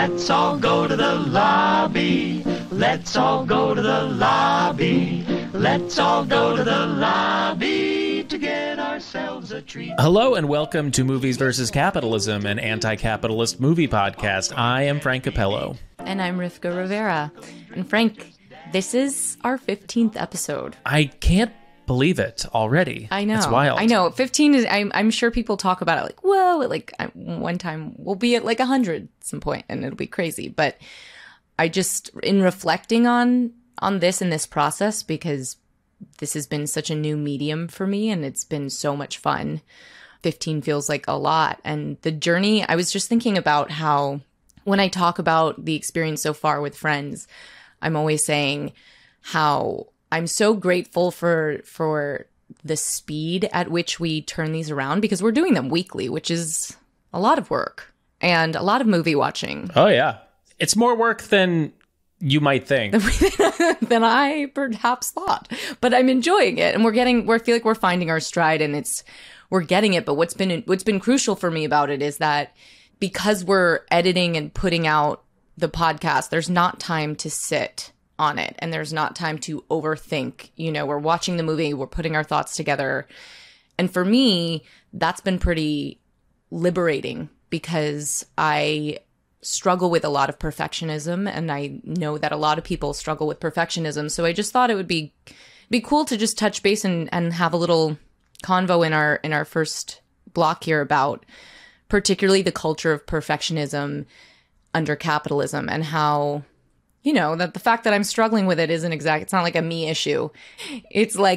Let's all go to the lobby. Let's all go to the lobby. Let's all go to the lobby to get ourselves a treat. Hello and welcome to Movies vs. Capitalism, an anti-capitalist movie podcast. I am Frank Capello. And I'm Rivka Rivera. And Frank, this is our 15th episode. I can't believe it already. I know. It's wild. I know. 15 is, I'm sure people talk about it like, whoa, one time we'll be at like 100 at some point and it'll be crazy. But I just, in reflecting on this and this process, because this has been such a new medium for me and it's been so much fun, 15 feels like a lot. And the journey, I was just thinking about how when I talk about the experience so far with friends, I'm always saying how I'm so grateful for the speed at which we turn these around, because we're doing them weekly, which is a lot of work and a lot of movie watching. Oh, yeah. It's more work than you might think. Than I perhaps thought. But I'm enjoying it. And we feel like we're finding our stride and we're getting it. But what's been crucial for me about it is that because we're editing and putting out the podcast, there's not time to sit on it and there's not time to overthink. You know, we're watching the movie, we're putting our thoughts together. And for me, that's been pretty liberating because I struggle with a lot of perfectionism and I know that a lot of people struggle with perfectionism. So I just thought it would be cool to just touch base and have a little convo in our first block here about particularly the culture of perfectionism under capitalism and how, you know, that the fact that I'm struggling with it isn't it's not like a me issue. It's like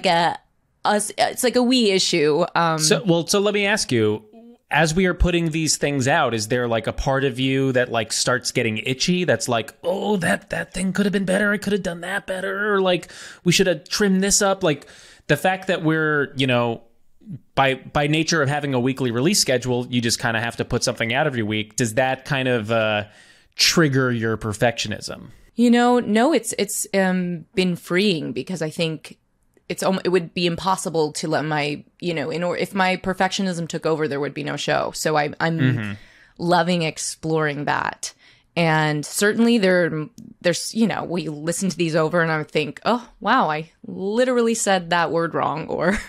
it's like a we issue. So let me ask you, as we are putting these things out, is there like a part of you that like starts getting itchy? That's like, oh, that thing could have been better. I could have done that better. Or like we should have trimmed this up. Like the fact that we're, you know, by nature of having a weekly release schedule, you just kind of have to put something out every week. Does that kind of trigger your perfectionism? You know, no, it's been freeing because I think it would be impossible to let my, you know, if my perfectionism took over, there would be no show. So I'm loving exploring that. And certainly there's, you know, we listen to these over and I would think, oh, wow, I literally said that word wrong. Or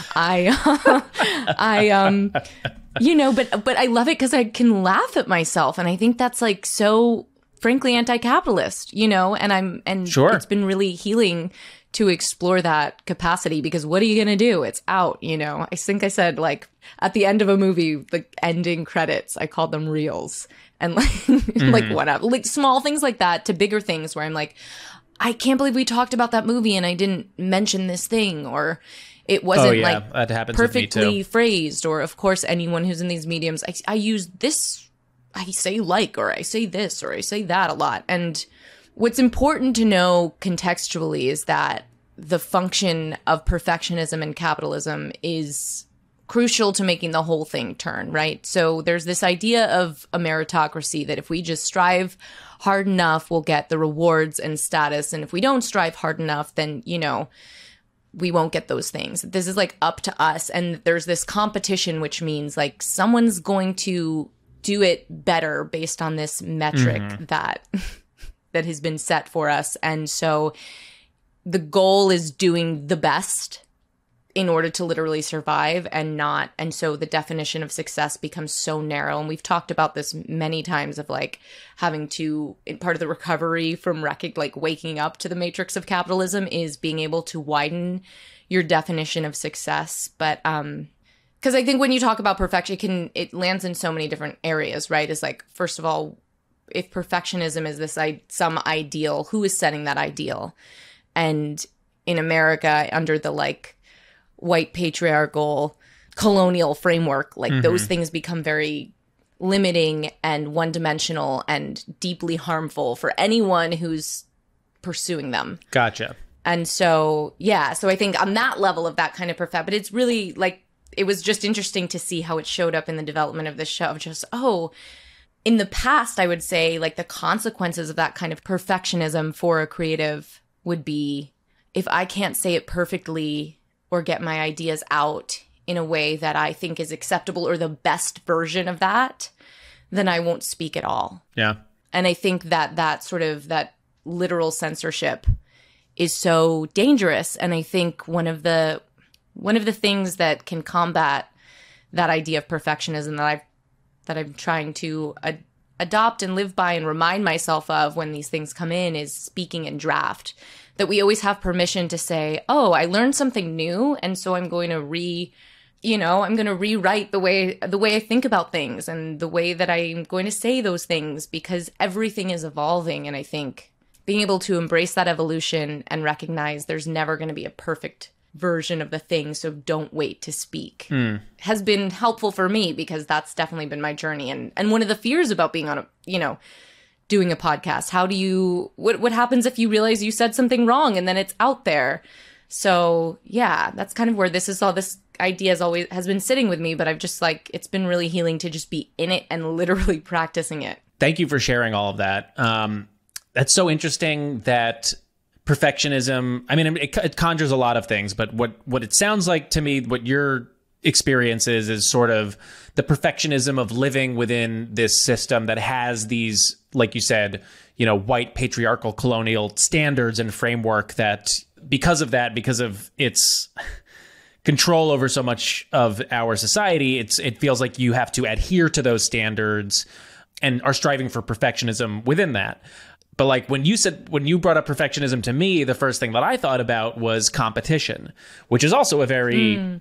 you know, but I love it because I can laugh at myself. And I think that's like so frankly anti-capitalist, you know, and sure. It's been really healing to explore that capacity because what are you going to do? It's out, you know. I think I said like at the end of a movie, the ending credits, I called them reels. And like, like whatever, like small things like that to bigger things where I'm like, I can't believe we talked about that movie and I didn't mention this thing, or it wasn't that happens perfectly with me too. Phrased, or of course anyone who's in these mediums, I use this, I say like, or I say this, or I say that a lot. And what's important to know contextually is that the function of perfectionism and capitalism is crucial to making the whole thing turn, right? So there's this idea of a meritocracy that if we just strive hard enough, we'll get the rewards and status. And if we don't strive hard enough, then, you know, we won't get those things. This is like up to us. And there's this competition, which means like someone's going to do it better based on this metric that has been set for us. And so the goal is doing the best in order to literally survive and so the definition of success becomes so narrow. And we've talked about this many times of like having to, part of the recovery from like waking up to the matrix of capitalism is being able to widen your definition of success. But, because I think when you talk about perfection, it lands in so many different areas, right? It's like, first of all, if perfectionism is this some ideal, who is setting that ideal? And in America, under the like white patriarchal colonial framework, like those things become very limiting and one-dimensional and deeply harmful for anyone who's pursuing them. Gotcha. And so, yeah, so I think on that level of that kind of perfect, but it's really like, it was just interesting to see how it showed up in the development of this show of just, in the past, I would say like the consequences of that kind of perfectionism for a creative would be if I can't say it perfectly or get my ideas out in a way that I think is acceptable or the best version of that, then I won't speak at all. Yeah. And I think that that literal censorship is so dangerous. And I think one of the things that can combat that idea of perfectionism that I'm trying to adopt and live by and remind myself of when these things come in is speaking in draft. That we always have permission to say, oh, I learned something new, and so I'm going to rewrite the way I think about things and the way that I'm going to say those things, because everything is evolving. And I think being able to embrace that evolution and recognize there's never going to be a perfect version of the thing, so don't wait to speak, has been helpful for me, because that's definitely been my journey. And one of the fears about being on doing a podcast, what happens if you realize you said something wrong and then it's out there? So yeah, that's kind of where this idea has been sitting with me, but I've just it's been really healing to just be in it and literally practicing it. Thank you for sharing all of that. That's so interesting that perfectionism, I mean, it conjures a lot of things, but what it sounds like to me, what your experience is sort of the perfectionism of living within this system that has these, like you said, white patriarchal colonial standards and framework that because of its control over so much of our society, it feels like you have to adhere to those standards and are striving for perfectionism within that. But when you brought up perfectionism to me, the first thing that I thought about was competition, which is also a very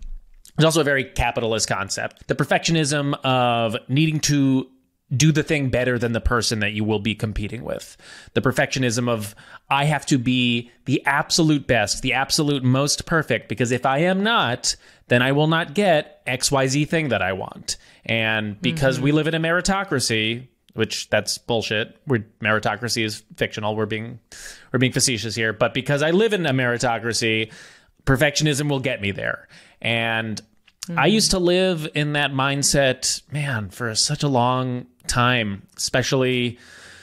capitalist concept. The perfectionism of needing to do the thing better than the person that you will be competing with. The perfectionism of, I have to be the absolute best, the absolute most perfect, because if I am not, then I will not get XYZ thing that I want. And because we live in a meritocracy, which that's bullshit. Meritocracy is fictional. We're being facetious here. But because I live in a meritocracy, perfectionism will get me there. And I used to live in that mindset, man, for such a long time, especially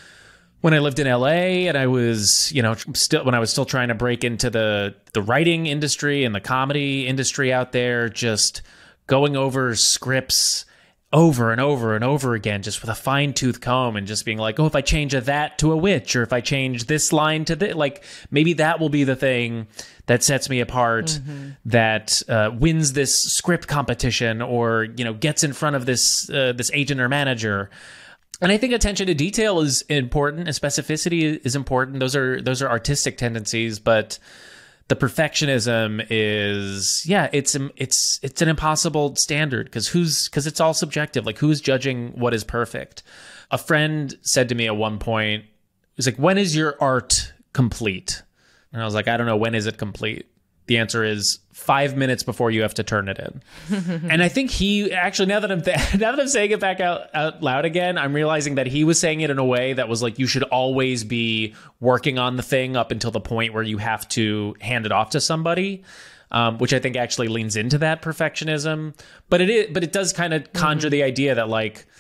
when I lived in LA and I was, when I was still trying to break into the writing industry and the comedy industry out there, just going over scripts over and over and over again, just with a fine-tooth comb, and just being like, oh, if I change a that to a which, or if I change this line to this, maybe that will be the thing that sets me apart, that wins this script competition, or gets in front of this agent or manager. And I think attention to detail is important, and specificity is important. Those are artistic tendencies, but the perfectionism is, it's an impossible standard, because it's all subjective. Who's judging what is perfect? A friend said to me at one point, he was like, when is your art complete? And I was like, I don't know. When is it complete? The answer is 5 minutes before you have to turn it in. And I think he actually, now that I'm saying it back out loud again, I'm realizing that he was saying it in a way that was like, you should always be working on the thing up until the point where you have to hand it off to somebody, which I think actually leans into that perfectionism. But it does kind of conjure the idea that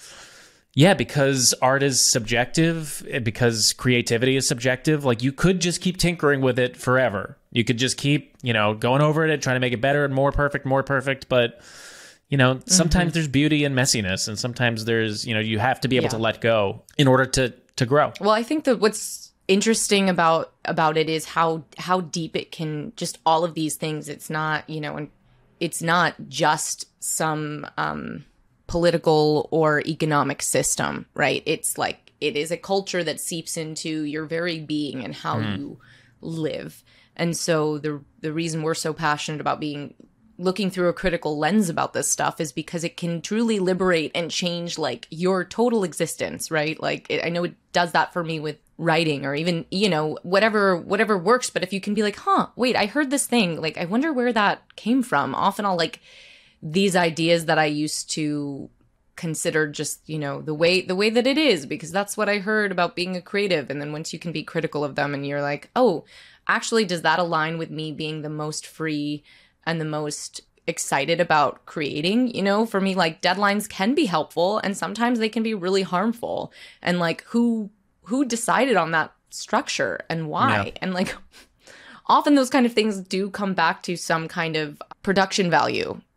because art is subjective, because creativity is subjective, you could just keep tinkering with it forever. You could just keep, going over it, trying to make it better and more perfect. But, sometimes there's beauty in messiness, and sometimes there's, you have to be able to let go in order to grow. Well, I think that what's interesting about it is how deep it can, just all of these things. It's not, it's not just some political or economic system, right? It's it is a culture that seeps into your very being and how you live. And so the reason we're so passionate about looking through a critical lens about this stuff is because it can truly liberate and change your total existence, right? I know it does that for me with writing, or even, whatever works. But if you can be wait, I heard this thing, I wonder where that came from. Often I'll these ideas that I used to consider just, the way that it is, because that's what I heard about being a creative. And then once you can be critical of them and you're like, oh, actually, does that align with me being the most free and the most excited about creating? For me, deadlines can be helpful, and sometimes they can be really harmful. And who decided on that structure and why? Yeah. And often those kind of things do come back to some kind of production value.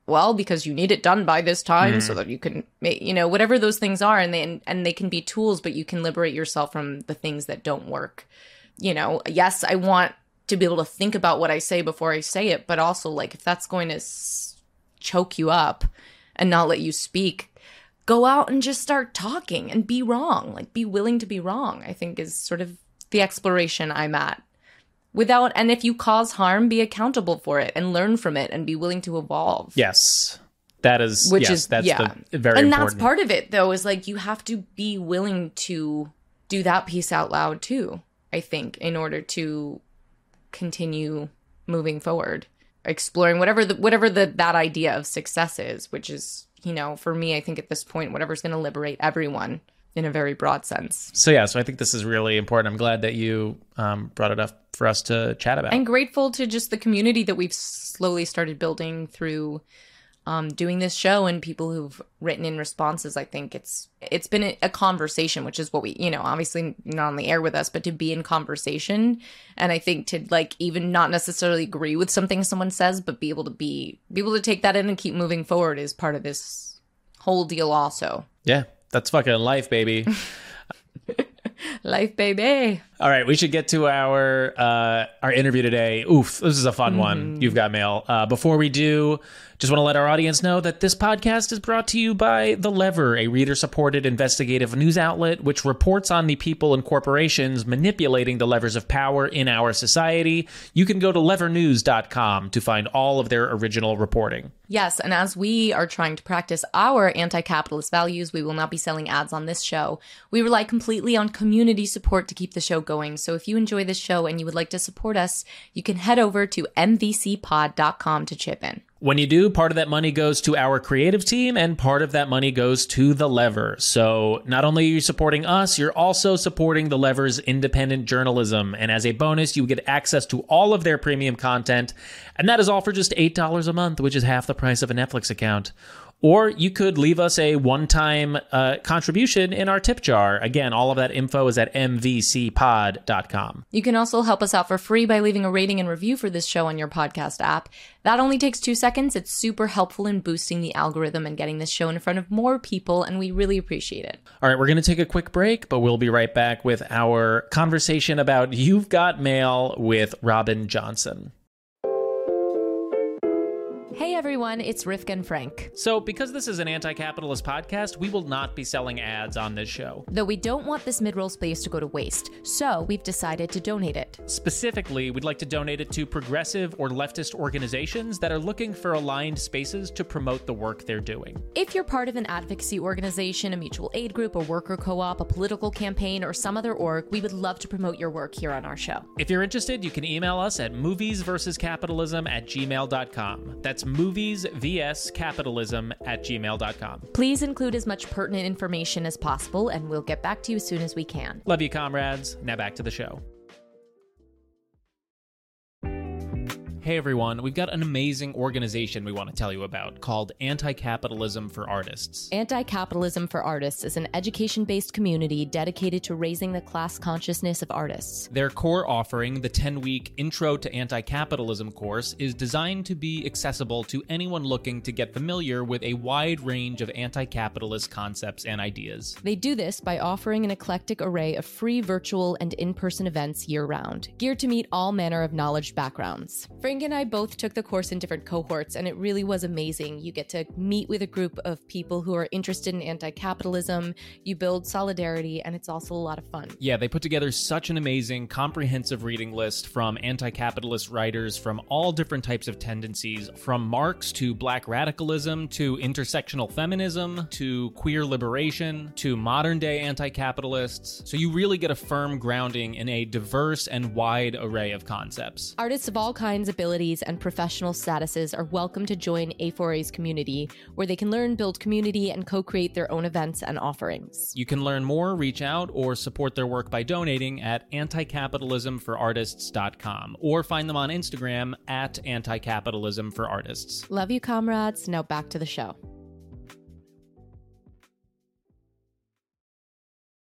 Well, because you need it done by this time so that you can make, whatever those things are. And they can be tools, but you can liberate yourself from the things that don't work. Yes, I want to be able to think about what I say before I say it, but also, like, if that's going to choke you up and not let you speak, go out and just start talking and be wrong. Like, be willing to be wrong, I think, is sort of the exploration I'm at. And if you cause harm, be accountable for it and learn from it and be willing to evolve. Yes. That's very and important. That's part of it, though, is like, you have to be willing to do that piece out loud too, I think, in order to continue moving forward, exploring whatever that idea of success is, which is, for me, I think at this point, whatever's going to liberate everyone in a very broad sense. So I think this is really important. I'm glad that you brought it up for us to chat about. And grateful to just the community that we've slowly started building through doing this show and people who've written in responses. I think it's been a conversation, which is what we, obviously not on the air with us, but to be in conversation. And I think to, like, even not necessarily agree with something someone says, but be able to take that in and keep moving forward is part of this whole deal also. Yeah, that's fucking life, baby. Life, baby. All right, we should get to our interview today. Oof, this is a fun one. You've got mail. Before we do, just want to let our audience know that this podcast is brought to you by The Lever, a reader-supported investigative news outlet which reports on the people and corporations manipulating the levers of power in our society. You can go to levernews.com to find all of their original reporting. Yes, and as we are trying to practice our anti-capitalist values, we will not be selling ads on this show. We rely completely on community support to keep the show going. So if you enjoy this show and you would like to support us, you can head over to mvcpod.com to chip in. When you do, part of that money goes to our creative team and part of that money goes to The Lever. So not only are you supporting us, you're also supporting The Lever's independent journalism. And as a bonus, you get access to all of their premium content. And that is all for just $8 a month, which is half the price of a Netflix account. Or you could leave us a one-time contribution in our tip jar. Again, all of that info is at mvcpod.com. You can also help us out for free by leaving a rating and review for this show on your podcast app. That only takes 2 seconds. It's super helpful in boosting the algorithm and getting this show in front of more people, and we really appreciate it. All right, we're going to take a quick break, but we'll be right back with our conversation about You've Got Mail with Robin Johnson. Hey everyone, it's Rivka and Frank. So, because this is an anti-capitalist podcast, we will not be selling ads on this show. Though we don't want this mid-roll space to go to waste, so we've decided to donate it. Specifically, we'd like to donate it to progressive or leftist organizations that are looking for aligned spaces to promote the work they're doing. If you're part of an advocacy organization, a mutual aid group, a worker co-op, a political campaign, or some other org, we would love to promote your work here on our show. If you're interested, you can email us at moviesversuscapitalism@gmail.com. That's moviesvscapitalism@gmail.com. Please include as much pertinent information as possible, and we'll get back to you as soon as we can. Love you, comrades. Now back to the show. Hey everyone, we've got an amazing organization we want to tell you about called Anti-Capitalism for Artists. Anti-Capitalism for Artists is an education-based community dedicated to raising the class consciousness of artists. Their core offering, the 10-week Intro to Anti-Capitalism course, is designed to be accessible to anyone looking to get familiar with a wide range of anti-capitalist concepts and ideas. They do this by offering an eclectic array of free virtual and in-person events year-round, geared to meet all manner of knowledge backgrounds. Frank and I both took the course in different cohorts, and it really was amazing. You get to meet with a group of people who are interested in anti-capitalism, you build solidarity, and it's also a lot of fun. Yeah, they put together such an amazing, comprehensive reading list from anti-capitalist writers from all different types of tendencies, from Marx to black radicalism to intersectional feminism to queer liberation to modern-day anti-capitalists. So you really get a firm grounding in a diverse and wide array of concepts. Artists of all kinds, abilities, and professional statuses are welcome to join A4A's community, where they can learn, build community, and co-create their own events and offerings. You can learn more, reach out, or support their work by donating at anticapitalismforartists.com or find them on Instagram at anticapitalismforartists. Love you, comrades. Now back to the show.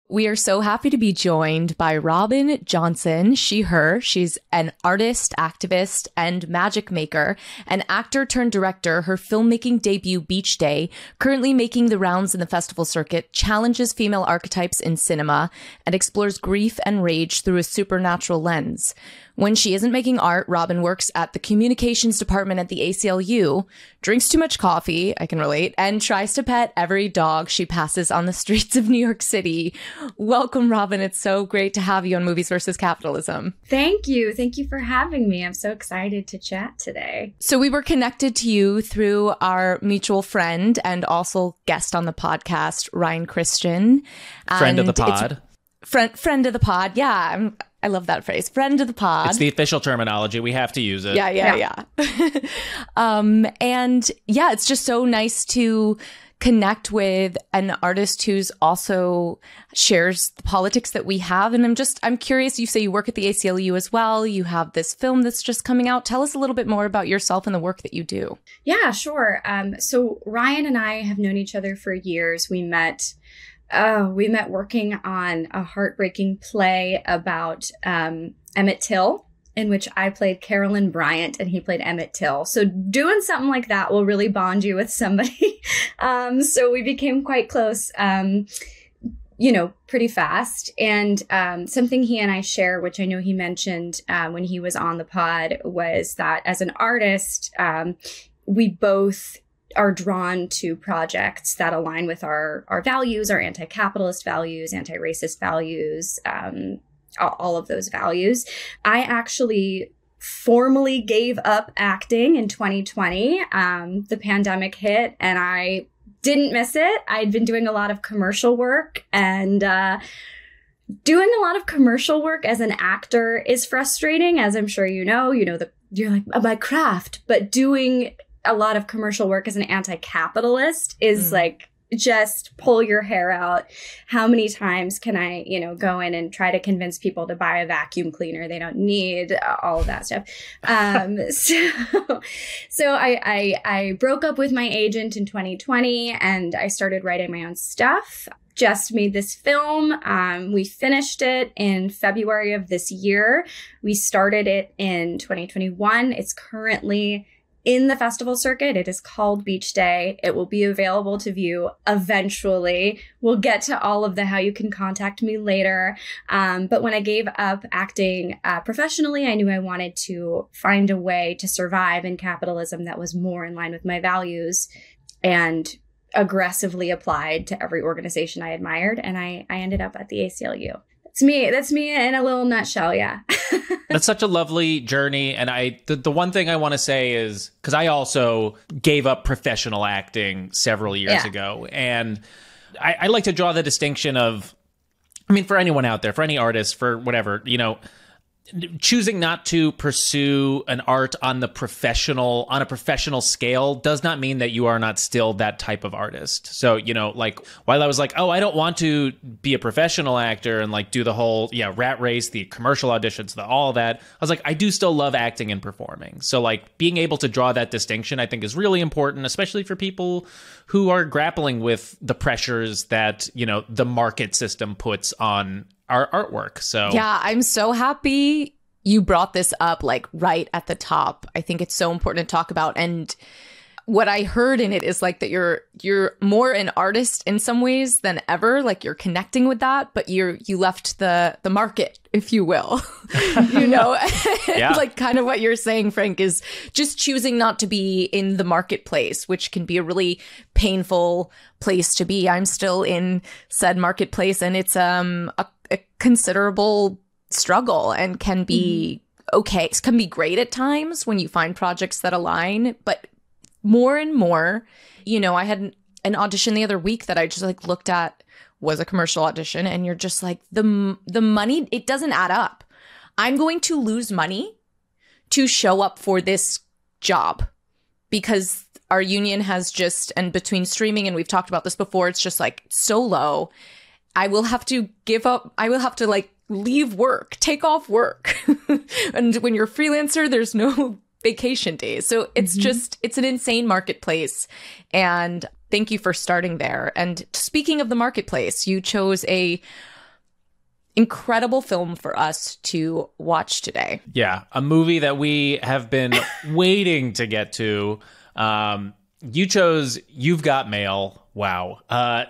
We are so happy to be joined by Robin Johnson, she, her. She's an artist, activist, and magic maker, an actor turned director. Her filmmaking debut, Beach Day, currently making the rounds in the festival circuit, challenges female archetypes in cinema and explores grief and rage through a supernatural lens. When she isn't making art, Robin works at the communications department at the ACLU, drinks too much coffee, I can relate, and tries to pet every dog she passes on the streets of New York City. Welcome, Robin. It's so great to have you on Movies versus Capitalism. Thank you. Thank you for having me. I'm so excited to chat today. So we were connected to you through our mutual friend and also guest on the podcast, Ryan Christian. Friend of the pod. Friend of the pod. Yeah, I love that phrase. Friend of the pod. It's the official terminology. We have to use it. Yeah. And yeah, it's just so nice to connect with an artist who's also shares the politics that we have. And I'm curious, you say you work at the ACLU as well. You have this film that's just coming out. Tell us a little bit more about yourself and the work that you do. Yeah, sure. So Ryan and I have known each other for years. We met working on a heartbreaking play about Emmett Till, in which I played Carolyn Bryant and he played Emmett Till. So doing something like that will really bond you with somebody. So we became quite close, pretty fast. And something he and I share, which I know he mentioned when he was on the pod, was that as an artist, we both are drawn to projects that align with our values, our anti-capitalist values, anti-racist values, all of those values. I actually formally gave up acting in 2020. The pandemic hit and I didn't miss it. I'd been doing a lot of commercial work, and doing a lot of commercial work as an actor is frustrating, as I'm sure you know, you're like, my craft, but doing a lot of commercial work as an anti-capitalist is like, just pull your hair out. How many times can I, go in and try to convince people to buy a vacuum cleaner they don't need, all of that stuff. So I broke up with my agent in 2020 and I started writing my own stuff. Just made this film. We finished it in February of this year. We started it in 2021. It's currently in the festival circuit. It is called Beach Day. It will be available to view eventually. We'll get to all of the how you can contact me later. But when I gave up acting professionally, I knew I wanted to find a way to survive in capitalism that was more in line with my values, and aggressively applied to every organization I admired. And I ended up at the ACLU. That's me in a little nutshell. Yeah. That's such a lovely journey. And the one thing I want to say is, because I also gave up professional acting several years ago. And I like to draw the distinction of, for anyone out there, for any artist, for whatever, choosing not to pursue an art on a professional scale does not mean that you are not still that type of artist. So, while I was like, oh, I don't want to be a professional actor and do the whole, rat race, the commercial auditions, all that, I was like, I do still love acting and performing. So being able to draw that distinction, I think, is really important, especially for people who are grappling with the pressures that, the market system puts on our artwork. So yeah, I'm so happy you brought this up right at the top. I think it's so important to talk about. And what I heard in it is that you're more an artist in some ways than ever. You're connecting with that, but you left the market, if you will. Yeah. Kind of what you're saying, Frank, is just choosing not to be in the marketplace, which can be a really painful place to be. I'm still in said marketplace, and it's a considerable struggle and can be okay. It can be great at times when you find projects that align, but more and more, I had an audition the other week that I just looked at, was a commercial audition, and you're just the money, it doesn't add up. I'm going to lose money to show up for this job because our union has just, and between streaming, and we've talked about this before, it's just so low. I will have to give up. I will have to leave work, take off work. And when you're a freelancer, there's no vacation days. So it's it's an insane marketplace. And thank you for starting there. And speaking of the marketplace, you chose a incredible film for us to watch today. Yeah, a movie that we have been waiting to get to. You chose You've Got Mail. Wow.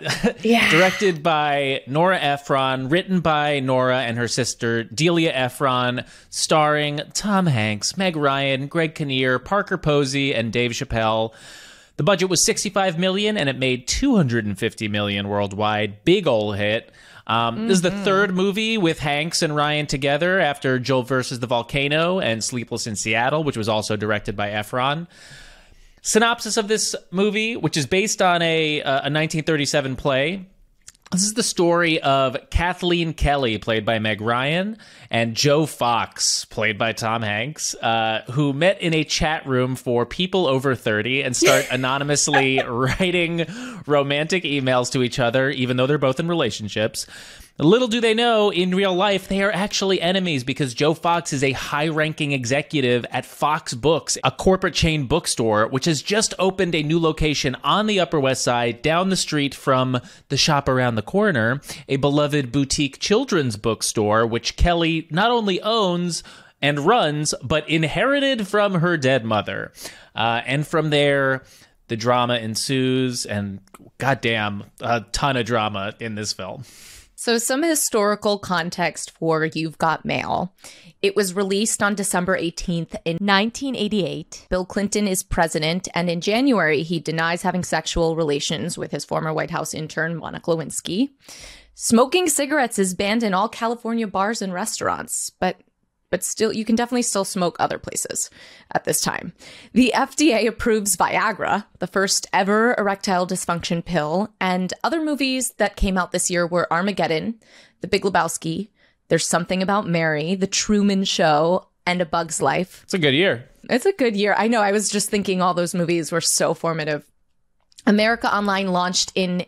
Directed by Nora Ephron, written by Nora and her sister Delia Ephron, starring Tom Hanks, Meg Ryan, Greg Kinnear, Parker Posey, and Dave Chappelle. The budget was $65 million, and it made $250 million worldwide. Big ol' hit. This is the third movie with Hanks and Ryan together after Joe versus the Volcano and Sleepless in Seattle, which was also directed by Ephron. Synopsis of this movie, which is based on a 1937 play. This is the story of Kathleen Kelly, played by Meg Ryan, and Joe Fox, played by Tom Hanks, who met in a chat room for people over 30 and start anonymously writing romantic emails to each other, even though they're both in relationships. Little do they know, in real life, they are actually enemies because Joe Fox is a high-ranking executive at Fox Books, a corporate chain bookstore, which has just opened a new location on the Upper West Side, down the street from the shop around the corner, a beloved boutique children's bookstore, which Kelly not only owns and runs, but inherited from her dead mother. And from there, the drama ensues, and goddamn, a ton of drama in this film. So some historical context for You've Got Mail. It was released on December 18th in 1988. Bill Clinton is president, and in January, he denies having sexual relations with his former White House intern, Monica Lewinsky. Smoking cigarettes is banned in all California bars and restaurants, but still, you can definitely still smoke other places at this time. The FDA approves Viagra, the first ever erectile dysfunction pill, and other movies that came out this year were Armageddon, The Big Lebowski, There's Something About Mary, The Truman Show, and A Bug's Life. It's a good year. It's a good year. I know. I was just thinking all those movies were so formative. America Online launched in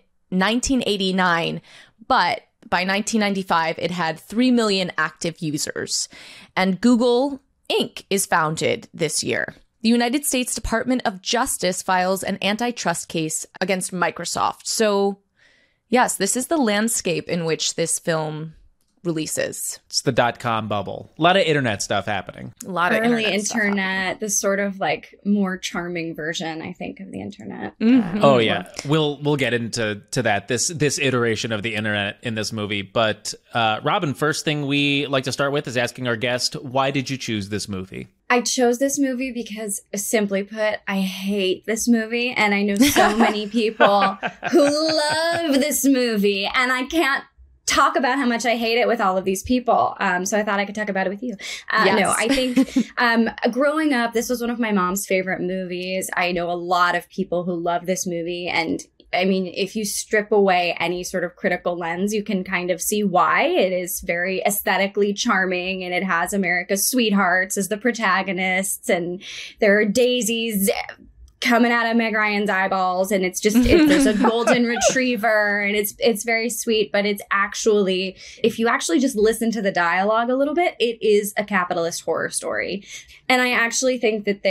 1989, but by 1995, it had 3 million active users. And Google Inc. is founded this year. The United States Department of Justice files an antitrust case against Microsoft. So, yes, this is the landscape in which this film releases. It's the .com bubble. A lot of internet stuff happening. A lot of early internet, the sort of like more charming version, I think, of the internet. Oh yeah, we'll get into that this iteration of the internet in this movie. But Robin, first thing we like to start with is asking our guest, why did you choose this movie? I chose this movie because, simply put, I hate this movie, and I know so many people who love this movie, and I can't talk about how much I hate it with all of these people. So I thought I could talk about it with you. Yes. No, I think growing up, this was one of my mom's favorite movies. I know a lot of people who love this movie. And I mean, if you strip away any sort of critical lens, you can kind of see why. It is very aesthetically charming, and it has America's sweethearts as the protagonists, and there are daisies coming out of Meg Ryan's eyeballs, and there's a golden retriever, and it's very sweet, but it's actually, if you actually just listen to the dialogue a little bit, it is a capitalist horror story. And I actually think that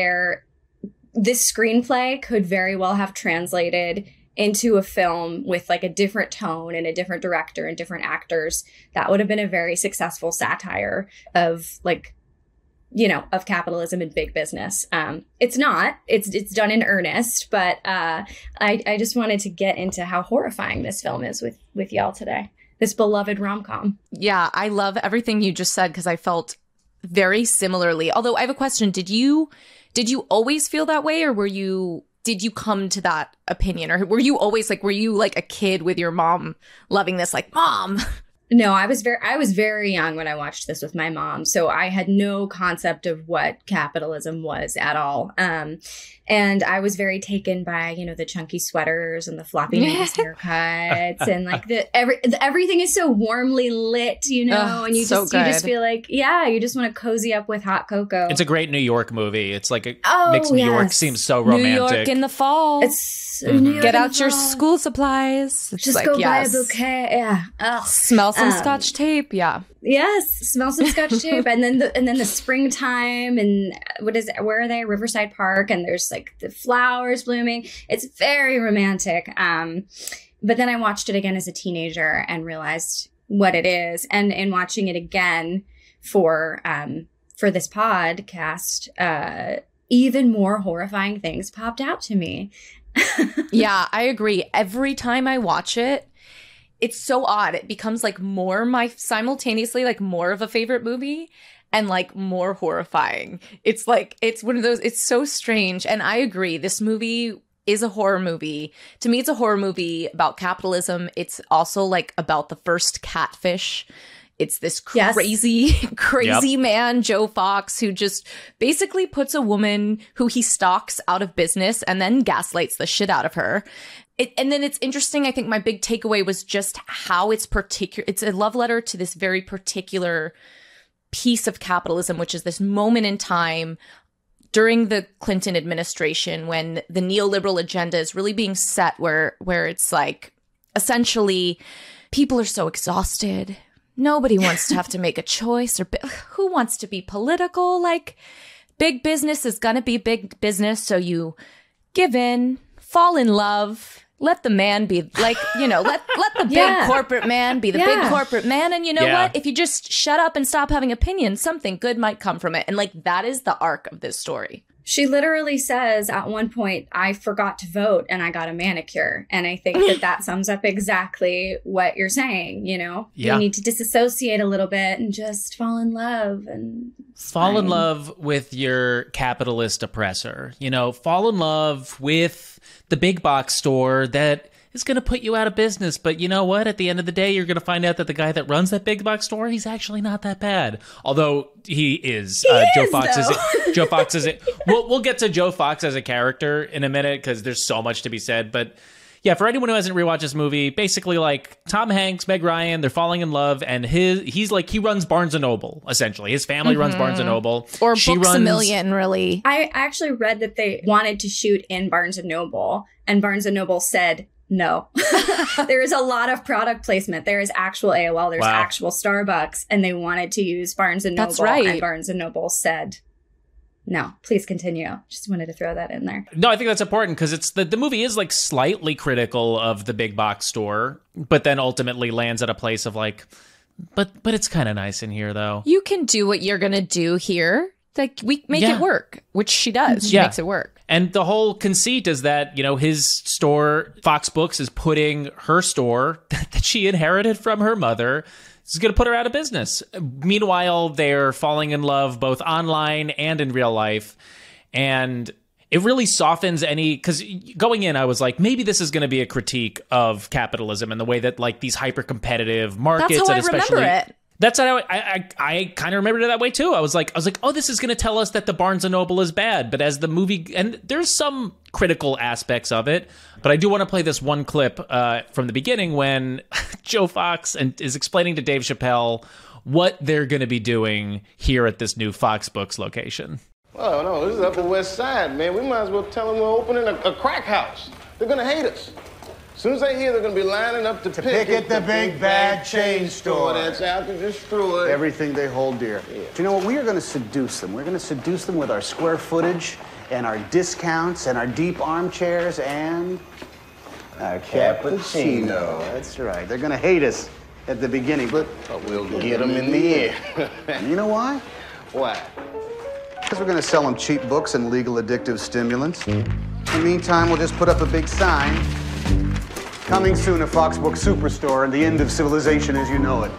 this screenplay could very well have translated into a film with like a different tone and a different director and different actors. That would have been a very successful satire of of capitalism and big business. It's not. It's done in earnest, but I just wanted to get into how horrifying this film is with y'all today. This beloved rom-com. Yeah, I love everything you just said because I felt very similarly. Although I have a question: Did you always feel that way, or did you come to that opinion, or were you always were you like a kid with your mom loving this, like, Mom? No, I was very young when I watched this with my mom, so I had no concept of what capitalism was at all. And I was very taken by, the chunky sweaters and the floppy nose haircuts, and like everything is so warmly lit, and you just feel like, you just want to cozy up with hot cocoa. It's a great New York movie. It's like makes New York seem so romantic. New York in the fall. It's New York Get in out the your fall. school supplies. It's Just go buy a bouquet. Yeah. Ugh. Smell some Scotch tape. Yeah. Yes, smell some Scotch tape, and then the springtime, and where are they? Riverside Park, and there's like the flowers blooming. It's very romantic. But then I watched it again as a teenager and realized what it is. And in watching it again for this podcast, even more horrifying things popped out to me. Yeah, I agree. Every time I watch it, it's so odd. It becomes like simultaneously like more of a favorite movie and like more horrifying. It's like, it's one of those, it's so strange. And I agree. This movie is a horror movie. To me, it's a horror movie about capitalism. It's also like about the first catfish. It's this crazy, crazy man, Joe Fox, who just basically puts a woman who he stalks out of business and then gaslights the shit out of her. And then it's interesting. I think my big takeaway was just how it's a love letter to this very particular piece of capitalism, which is this moment in time during the Clinton administration when the neoliberal agenda is really being set, where it's like, essentially, people are so exhausted. Nobody wants to have to make a choice, or who wants to be political? Like, big business is gonna be big business, so you give in, fall in love, let the man be like, let the big corporate man be the big corporate man. And you know what? If you just shut up and stop having opinions, something good might come from it. And like, that is the arc of this story. She literally says at one point, I forgot to vote and I got a manicure. And I think that sums up exactly what you're saying, You need to disassociate a little bit and just fall in love and fall in love with your capitalist oppressor. Fall in love with the big box store that is going to put you out of business. But you know what? At the end of the day, you're going to find out that the guy that runs that big box store, he's actually not that bad. Although he is. Joe Fox is. Joe Fox is it. We'll get to Joe Fox as a character in a minute because there's so much to be said. But yeah, for anyone who hasn't rewatched this movie, basically like Tom Hanks, Meg Ryan, they're falling in love, and he runs Barnes and Noble essentially. His family runs Barnes and Noble, or Books A Million. Really, I actually read that they wanted to shoot in Barnes and Noble, and Barnes and Noble said no. There is a lot of product placement. There is actual AOL. There's actual Starbucks, and they wanted to use Barnes and Noble. That's right. And Barnes and Noble said no. Please continue. Just wanted to throw that in there. No, I think that's important because it's the movie is like slightly critical of the big box store, but then ultimately lands at a place of like, but it's kind of nice in here though. You can do what you're gonna do here. Like, we make it work, which she does. She makes it work. And the whole conceit is that, his store, Fox Books, is putting her store that she inherited from her mother, is going to put her out of business. Meanwhile, they're falling in love both online and in real life. And it really softens because going in, I was like, maybe this is going to be a critique of capitalism and the way that like these hyper-competitive markets. That's how and I remember it. That's how I kind of remembered it that way too. I was like, oh, this is going to tell us that the Barnes and Noble is bad. But as the movie, and there's some critical aspects of it, but I do want to play this one clip from the beginning when Joe Fox is explaining to Dave Chappelle what they're going to be doing here at this new Fox Books location. Oh no, this is Upper West Side, man. We might as well tell them we're opening a crack house. They're going to hate us. As soon as they hear, they're going to be lining up to pick at the big bad chain store that's out to destroy everything they hold dear. Yeah. Do you know what? We are going to seduce them. We're going to seduce them with our square footage and our discounts and our deep armchairs and our cappuccino. That's right. They're going to hate us at the beginning, but we'll get them in the end. And you know why? Why? Because we're going to sell them cheap books and legal addictive stimulants. In the meantime, we'll just put up a big sign. Coming soon, a Fox Book Superstore and the end of civilization as you know it.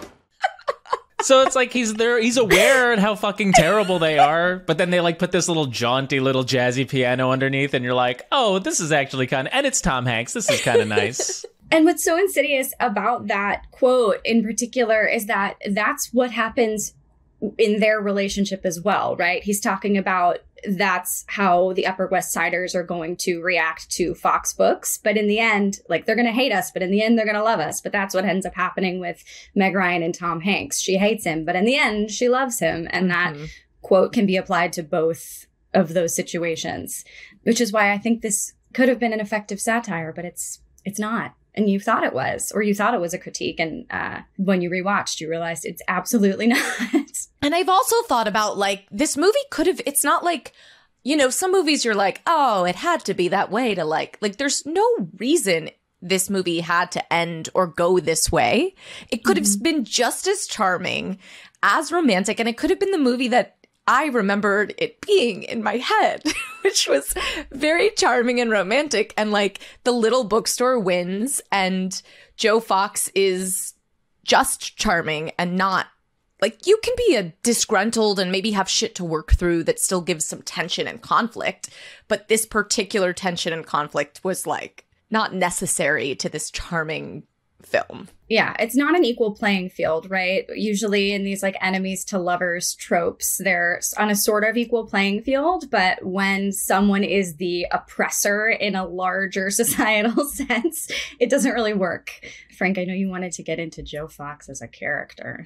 So it's like he's aware of how fucking terrible they are, but then they like put this little jaunty little jazzy piano underneath, and you're like, oh, this is actually and it's Tom Hanks. This is kind of nice. And what's so insidious about that quote in particular is that that's what happens in their relationship as well, right? He's talking about that's how the Upper West Siders are going to react to Fox Books. But in the end, like, they're going to hate us, but in the end, they're going to love us. But that's what ends up happening with Meg Ryan and Tom Hanks. She hates him, but in the end, she loves him. And that quote can be applied to both of those situations, which is why I think this could have been an effective satire, but it's not. And you thought it was, or you thought it was a critique. And when you rewatched, you realized it's absolutely not. And I've also thought about, like, this movie could have, it's not like, some movies you're like, oh, it had to be that way to like, there's no reason this movie had to end or go this way. It could have been just as charming, as romantic, and it could have been the movie that I remembered it being in my head, which was very charming and romantic. And like the little bookstore wins, and Joe Fox is just charming and not like, you can be a disgruntled and maybe have shit to work through that still gives some tension and conflict. But this particular tension and conflict was like not necessary to this charming film. Yeah, it's not an equal playing field, right? Usually in these like enemies to lovers tropes, they're on a sort of equal playing field. But when someone is the oppressor in a larger societal sense, it doesn't really work. Frank, I know you wanted to get into Joe Fox as a character.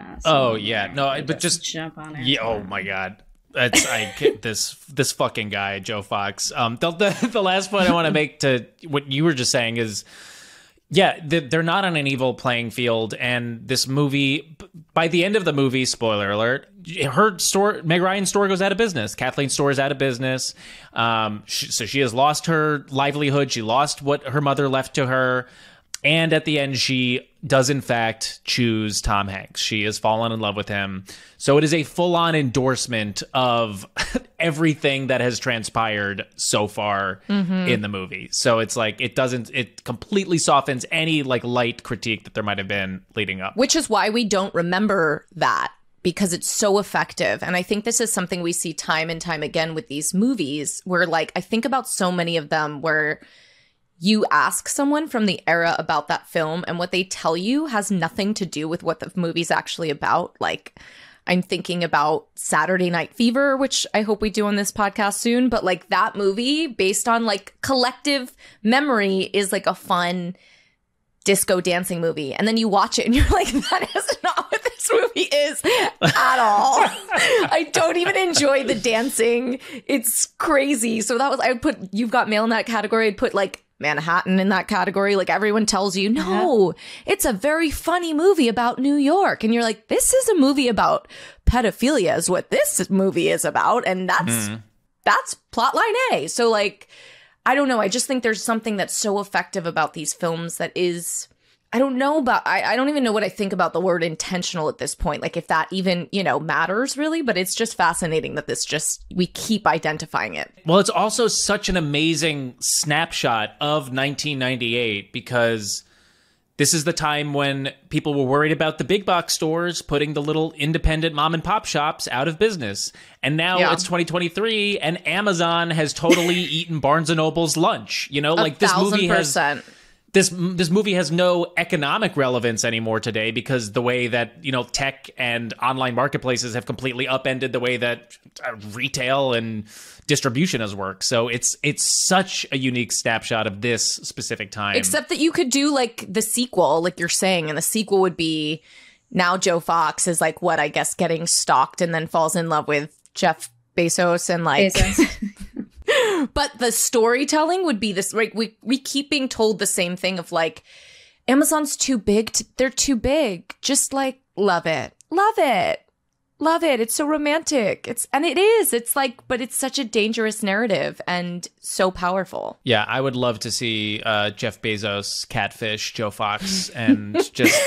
But just jump on it. Yeah, oh my God. This fucking guy, Joe Fox. The last point I want to make to what you were just saying is, yeah, they're not on an equal playing field, and this movie, by the end of the movie, spoiler alert, her store, Meg Ryan's store, goes out of business. Kathleen's store is out of business. So she has lost her livelihood. She lost what her mother left to her. And at the end, she does, in fact, choose Tom Hanks. She has fallen in love with him. So it is a full-on endorsement of everything that has transpired so far in the movie. So it's like, it completely softens any like light critique that there might have been leading up. Which is why we don't remember that, because it's so effective. And I think this is something we see time and time again with these movies, where like, I think about so many of them where you ask someone from the era about that film and what they tell you has nothing to do with what the movie's actually about. Like, I'm thinking about Saturday Night Fever, which I hope we do on this podcast soon. But like that movie, based on like collective memory, is like a fun disco dancing movie. And then you watch it and you're like, that is not what this movie is at all. I don't even enjoy the dancing. It's crazy. So that was, I would put You've Got Mail in that category. I'd put like Manhattan in that category. Like everyone tells you, no, it's a very funny movie about New York. And you're like, this is a movie about pedophilia is what this movie is about. And that's plotline A. So like, I don't know. I just think there's something that's so effective about these films that is, I don't even know what I think about the word intentional at this point. Like if that even, matters really, but it's just fascinating that we keep identifying it. Well, it's also such an amazing snapshot of 1998 because this is the time when people were worried about the big box stores putting the little independent mom and pop shops out of business. And now it's 2023 and Amazon has totally eaten Barnes and Noble's lunch. Like this movie has... This movie has no economic relevance anymore today because the way that, tech and online marketplaces have completely upended the way that retail and distribution has worked. So it's such a unique snapshot of this specific time. Except that you could do like the sequel, like you're saying, and the sequel would be now Joe Fox is like what I guess getting stalked and then falls in love with Jeff Bezos and like But the storytelling would be this, like we keep being told the same thing of like, Amazon's too big. They're too big. Just like, love it. Love it. Love it. It's so romantic. It's like, but it's such a dangerous narrative and so powerful. Yeah, I would love to see Jeff Bezos catfish Joe Fox and just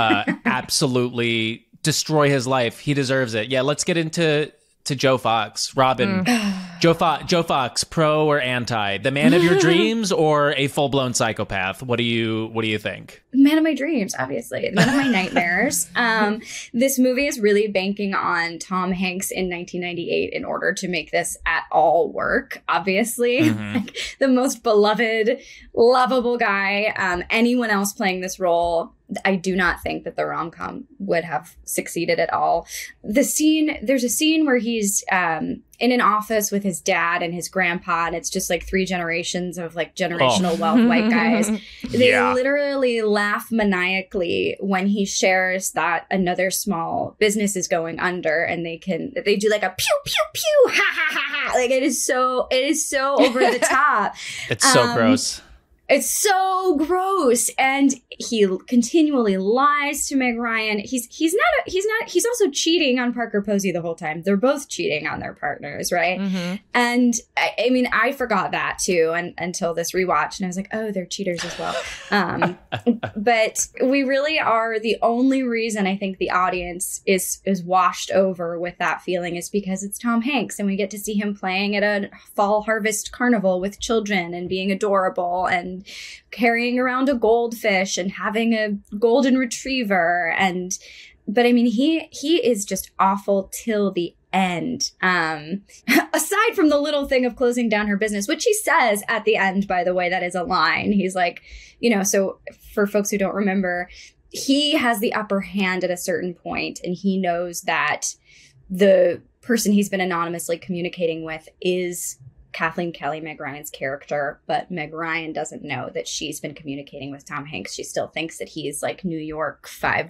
absolutely destroy his life. He deserves it. Yeah, let's get into Joe Fox. Robin, Joe Fox, pro or anti? The man of your dreams or a full-blown psychopath? What do you think? Man of my dreams, obviously. The man of my nightmares. This movie is really banking on Tom Hanks in 1998 in order to make this at all work, obviously. Like, the most beloved, lovable guy. Anyone else playing this role, I do not think that the rom-com would have succeeded at all. There's a scene where he's in an office with his dad and his grandpa, and it's just like three generations of like generational wealth white guys. They literally laugh maniacally when he shares that another small business is going under, and they do like a pew pew pew ha ha ha ha. Like it is so over the top. It's so gross. It's so gross. And he continually lies to Meg Ryan. He's also cheating on Parker Posey the whole time. They're both cheating on their partners, right? Mm-hmm. And I mean, I forgot that too until this rewatch. And I was like, oh, they're cheaters as well. But we really are, the only reason I think the audience is washed over with that feeling is because it's Tom Hanks and we get to see him playing at a fall harvest carnival with children and being adorable and carrying around a goldfish and having a golden retriever. But I mean, he is just awful till the end. Aside from the little thing of closing down her business, which he says at the end, by the way, that is a line. He's like, so for folks who don't remember, he has the upper hand at a certain point, and he knows that the person he's been anonymously communicating with is Kathleen Kelly, Meg Ryan's character, but Meg Ryan doesn't know that she's been communicating with Tom Hanks. She still thinks that he's like New York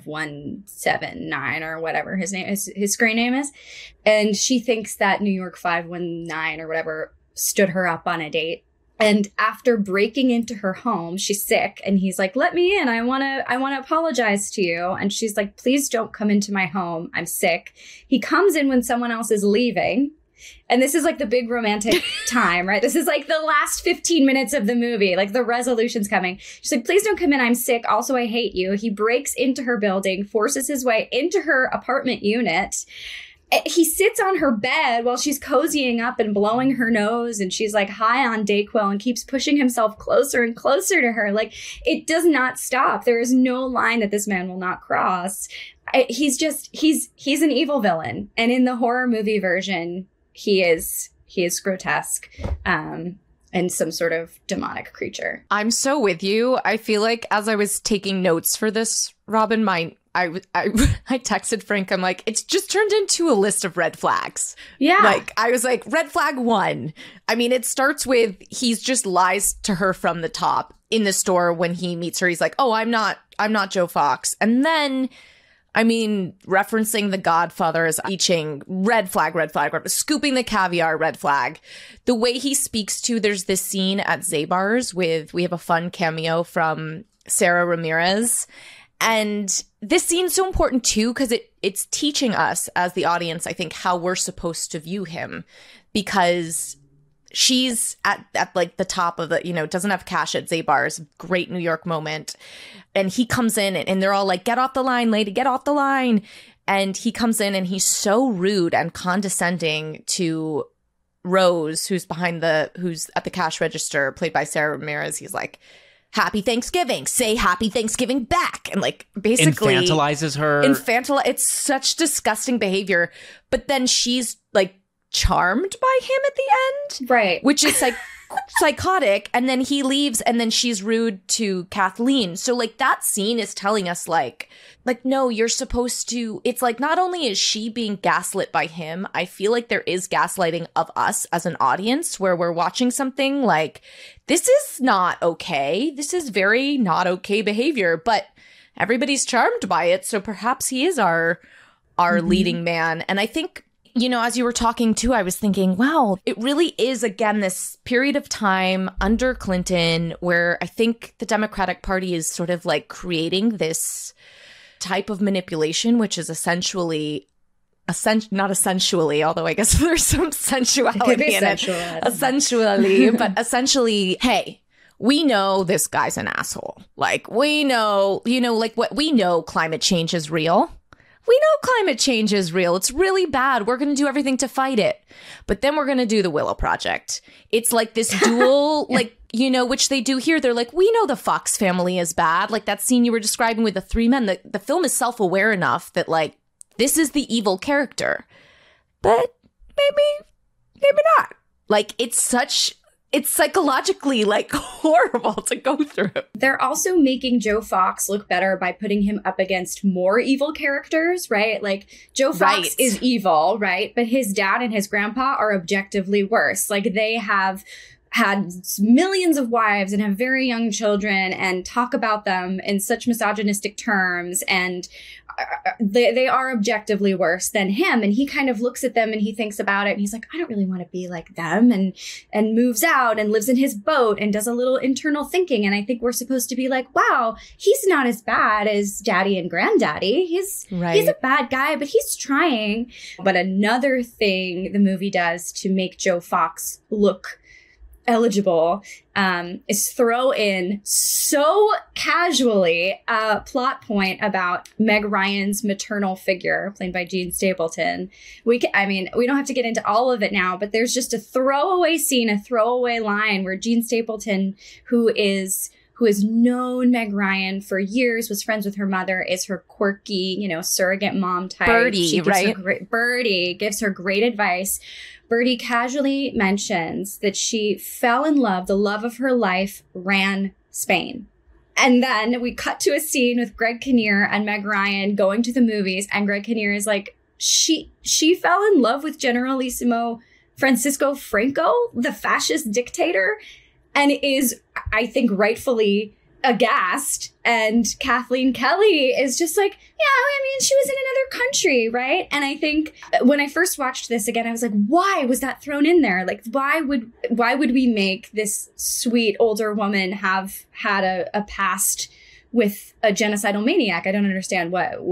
5179 or whatever his screen name is. And she thinks that New York 519 or whatever stood her up on a date. And after breaking into her home, she's sick, and he's like, let me in. I want to apologize to you. And she's like, please don't come into my home. I'm sick. He comes in when someone else is leaving. And this is like the big romantic time, right? This is like the last 15 minutes of the movie. Like the resolution's coming. She's like, please don't come in. I'm sick. Also, I hate you. He breaks into her building, forces his way into her apartment unit. He sits on her bed while she's cozying up and blowing her nose. And she's like high on Dayquil and keeps pushing himself closer and closer to her. Like, it does not stop. There is no line that this man will not cross. He's an evil villain. And in the horror movie version, he is grotesque and some sort of demonic creature. I'm so with you. I feel like as I was taking notes for this, Robin, I texted Frank. I'm like, it's just turned into a list of red flags. Yeah. Like, I was like, red flag 1. I mean, it starts with he's just lies to her from the top in the store when he meets her. He's like, oh, I'm not Joe Fox. And then, I mean, referencing The Godfather as eating, red flag, scooping the caviar, red flag. The way he speaks to, there's this scene at Zabar's we have a fun cameo from Sarah Ramirez. And this scene's so important too, because it's teaching us as the audience, I think, how we're supposed to view him, because she's at like the top of the, doesn't have cash at Zabar's, great New York moment. And he comes in and they're all like, get off the line, lady, get off the line. And he comes in and he's so rude and condescending to Rose, who's at the cash register, played by Sarah Ramirez. He's like, Happy Thanksgiving, say Happy Thanksgiving back. And like basically infantilizes her. It's such disgusting behavior. But then she's like charmed by him at the end. Right. Which is like psychotic. And then he leaves and then she's rude to Kathleen. So like that scene is telling us like, no, you're supposed to, it's like not only is she being gaslit by him, I feel like there is gaslighting of us as an audience where we're watching something like, this is not okay. This is very not okay behavior, but everybody's charmed by it. So perhaps he is our leading man. And I think, as you were talking too, I was thinking, wow, it really is, again, this period of time under Clinton where I think the Democratic Party is sort of like creating this type of manipulation, which is essentially, not essentially, although I guess there's some sensuality in it. Essentially, but essentially, hey, we know this guy's an asshole. Like, we know, what we know, climate change is real. We know climate change is real. It's really bad. We're going to do everything to fight it. But then we're going to do the Willow Project. It's like this dual, which they do here. They're like, we know the Fox family is bad. Like that scene you were describing with the 3 men. The film is self-aware enough that like, this is the evil character. But maybe not. Like, it's psychologically like horrible to go through. They're also making Joe Fox look better by putting him up against more evil characters, right? Like Joe Fox is evil, right? But his dad and his grandpa are objectively worse. Like they have had millions of wives and have very young children and talk about them in such misogynistic terms and they are objectively worse than him. And he kind of looks at them and he thinks about it and he's like, I don't really want to be like them, and moves out and lives in his boat and does a little internal thinking. And I think we're supposed to be like, wow, he's not as bad as daddy and granddaddy. He's a bad guy, but he's trying. But another thing the movie does to make Joe Fox look eligible is throw in so casually a plot point about Meg Ryan's maternal figure, played by Jean Stapleton. We don't have to get into all of it now, but there's just a throwaway scene, a throwaway line where Jean Stapleton, who has known Meg Ryan for years, was friends with her mother, is her quirky, surrogate mom type. Birdie, right? Birdie gives her great advice. Birdie casually mentions that she fell in love, the love of her life ran Spain. And then we cut to a scene with Greg Kinnear and Meg Ryan going to the movies, and Greg Kinnear is like, she fell in love with Generalissimo Francisco Franco, the fascist dictator, and is, I think, rightfully aghast. And Kathleen Kelly is just like, she was in another country, right? And I think when I first watched this again, I was like, why was that thrown in there? Like, why would we make this sweet older woman have had a past with a genocidal maniac? I don't understand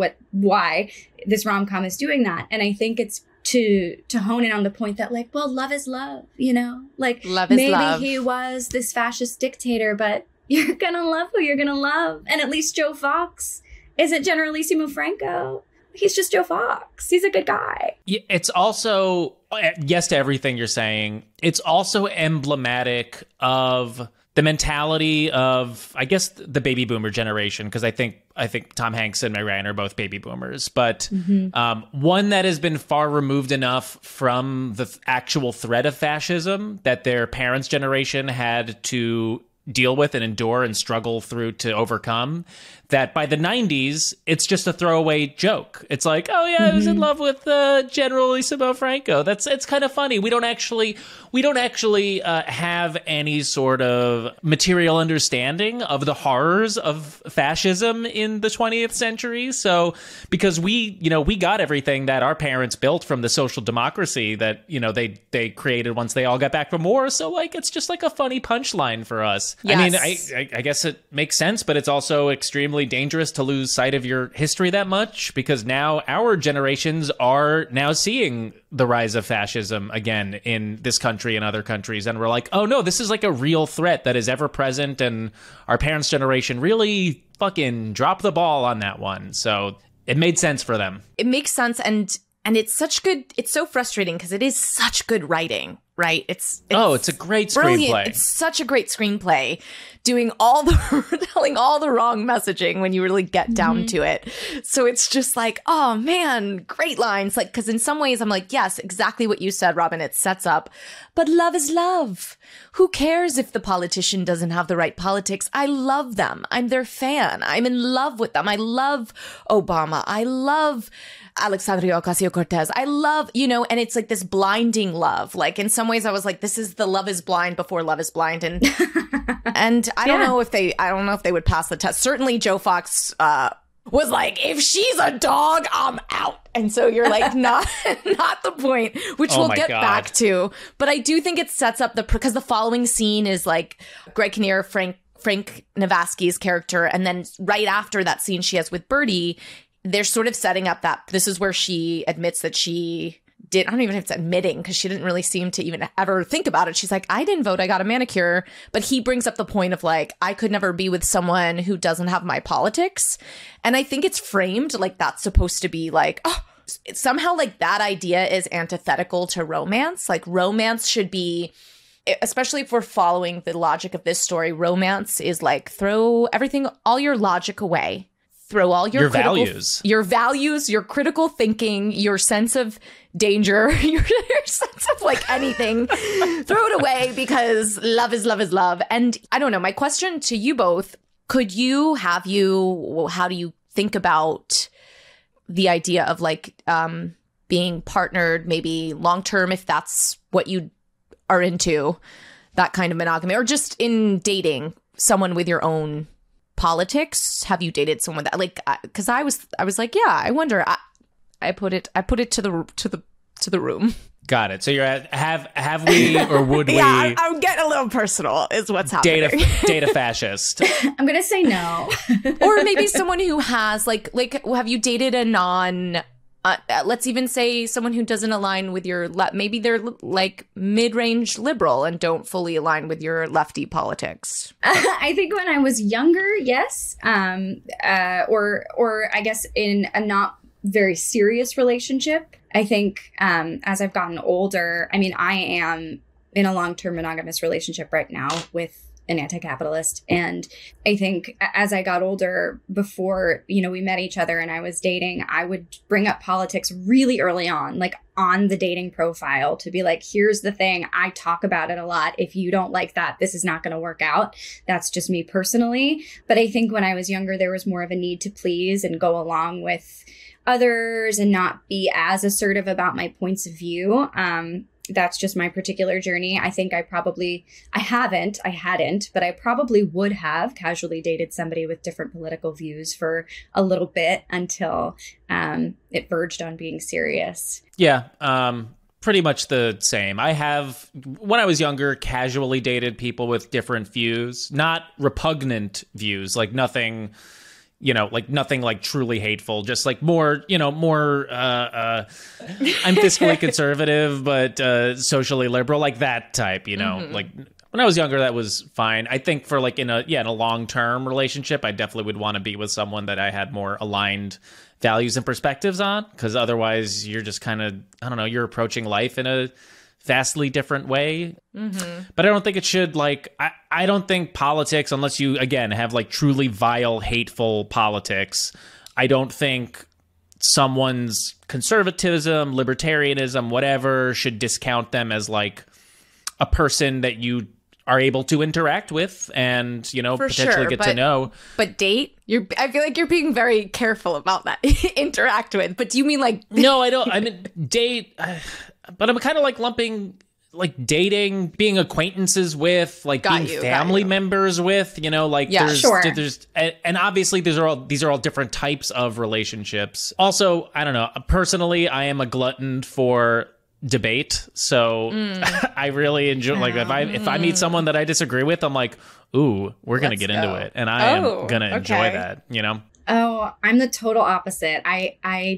why this rom-com is doing that. And I think it's to hone in on the point that, like, well, love is love, like, love is maybe love. He was this fascist dictator, but you're gonna love who you're gonna love. And at least Joe Fox isn't Generalissimo Franco. He's just Joe Fox. He's a good guy. Yeah, it's also, yes to everything you're saying, it's also emblematic of the mentality of, I guess, the baby boomer generation, because I think Tom Hanks and Meg Ryan are both baby boomers, but one that has been far removed enough from the actual threat of fascism that their parents' generation had to deal with and endure and struggle through to overcome, that by the 90s, it's just a throwaway joke. It's like, oh yeah, I was in love with Generalissimo Franco. It's kind of funny. We don't actually have any sort of material understanding of the horrors of fascism in the 20th century. So because we got everything that our parents built from the social democracy that, they created once they all got back from war. So like, it's just like a funny punchline for us. Yes. I mean, I guess it makes sense, but it's also extremely dangerous to lose sight of your history that much, because now our generations are now seeing the rise of fascism again in this country and other countries. And we're like, oh no, this is like a real threat that is ever present. And our parents' generation really fucking dropped the ball on that one. So it made sense for them. It makes sense. And it's so frustrating because it is such good writing, right? It's a great screenplay. It's such a great screenplay, telling all the wrong messaging when you really get down to it. So it's just like, oh man, great lines. Like, because in some ways I'm like, yes, exactly what you said, Robin. It sets up, but love is love. Who cares if the politician doesn't have the right politics? I love them. I'm their fan. I'm in love with them. I love Obama. I love Alexandria Ocasio-Cortez. I love, and it's like this blinding love. Like in some ways I was like, this is the Love is Blind before Love is Blind. And and I don't know if they would pass the test. Certainly Joe Fox was like, if she's a dog, I'm out. And so you're like, not the point, which we'll get back to. But I do think it sets up because the following scene is like Greg Kinnear, Frank Navasky's character. And then right after that scene she has with Birdie, they're sort of setting up that this is where she admits that she did. I don't even know if it's admitting, because she didn't really seem to even ever think about it. She's like, I didn't vote. I got a manicure. But he brings up the point of like, I could never be with someone who doesn't have my politics. And I think it's framed like that's supposed to be like, oh, it's somehow like that idea is antithetical to romance. Like romance should be, especially if we're following the logic of this story, romance is like throw everything, all your logic away. Throw all your values, your critical thinking, your sense of danger, your sense of like anything, throw it away, because love is love is love. And I don't know, my question to you both, how do you think about the idea of like being partnered, maybe long-term, if that's what you are into, that kind of monogamy, or just in dating someone with your own politics? Have you dated someone that like? Because I was like, yeah, I wonder. I put it to the room. Got it. So you're at have we or would we? Yeah, I'm getting a little personal. Is what's happening. Data fascist. I'm gonna say no. Or maybe someone who has like have you dated a non? Let's even say someone who doesn't align with your maybe they're like mid-range liberal and don't fully align with your lefty politics. I think when I was younger, yes, or I guess in a not very serious relationship. I think as I've gotten older, I mean, I am in a long-term monogamous relationship right now with an anti-capitalist. And I think as I got older, before, we met each other and I was dating, I would bring up politics really early on, like on the dating profile, to be like, here's the thing. I talk about it a lot. If you don't like that, this is not going to work out. That's just me personally. But I think when I was younger, there was more of a need to please and go along with others and not be as assertive about my points of view. That's just my particular journey. I think I hadn't, but I probably would have casually dated somebody with different political views for a little bit until it verged on being serious. Yeah, pretty much the same. I have, when I was younger, casually dated people with different views, not repugnant views, like nothing like truly hateful, just like more, I'm fiscally conservative, but socially liberal, like that type, like when I was younger, that was fine. I think for like in a long-term relationship, I definitely would want to be with someone that I had more aligned values and perspectives on, because otherwise you're just kind of, I don't know, you're approaching life in a vastly different way. But I don't think it should, like, I don't think politics, unless you, again, have like truly vile, hateful politics, I don't think someone's conservatism, libertarianism, whatever, should discount them as like a person that you are able to interact with and, potentially get to know. But date? I feel like you're being very careful about that. Interact with. But do you mean like... No, I don't. I mean, date... But I'm kind of like lumping like dating, being acquaintances with, like being family members with, there's and obviously these are all different types of relationships. Also, I don't know, personally, I am a glutton for debate, so I really enjoy, like, if I meet someone that I disagree with, I'm like, ooh, we're gonna get into it, and I am gonna enjoy that, Oh, I'm the total opposite. I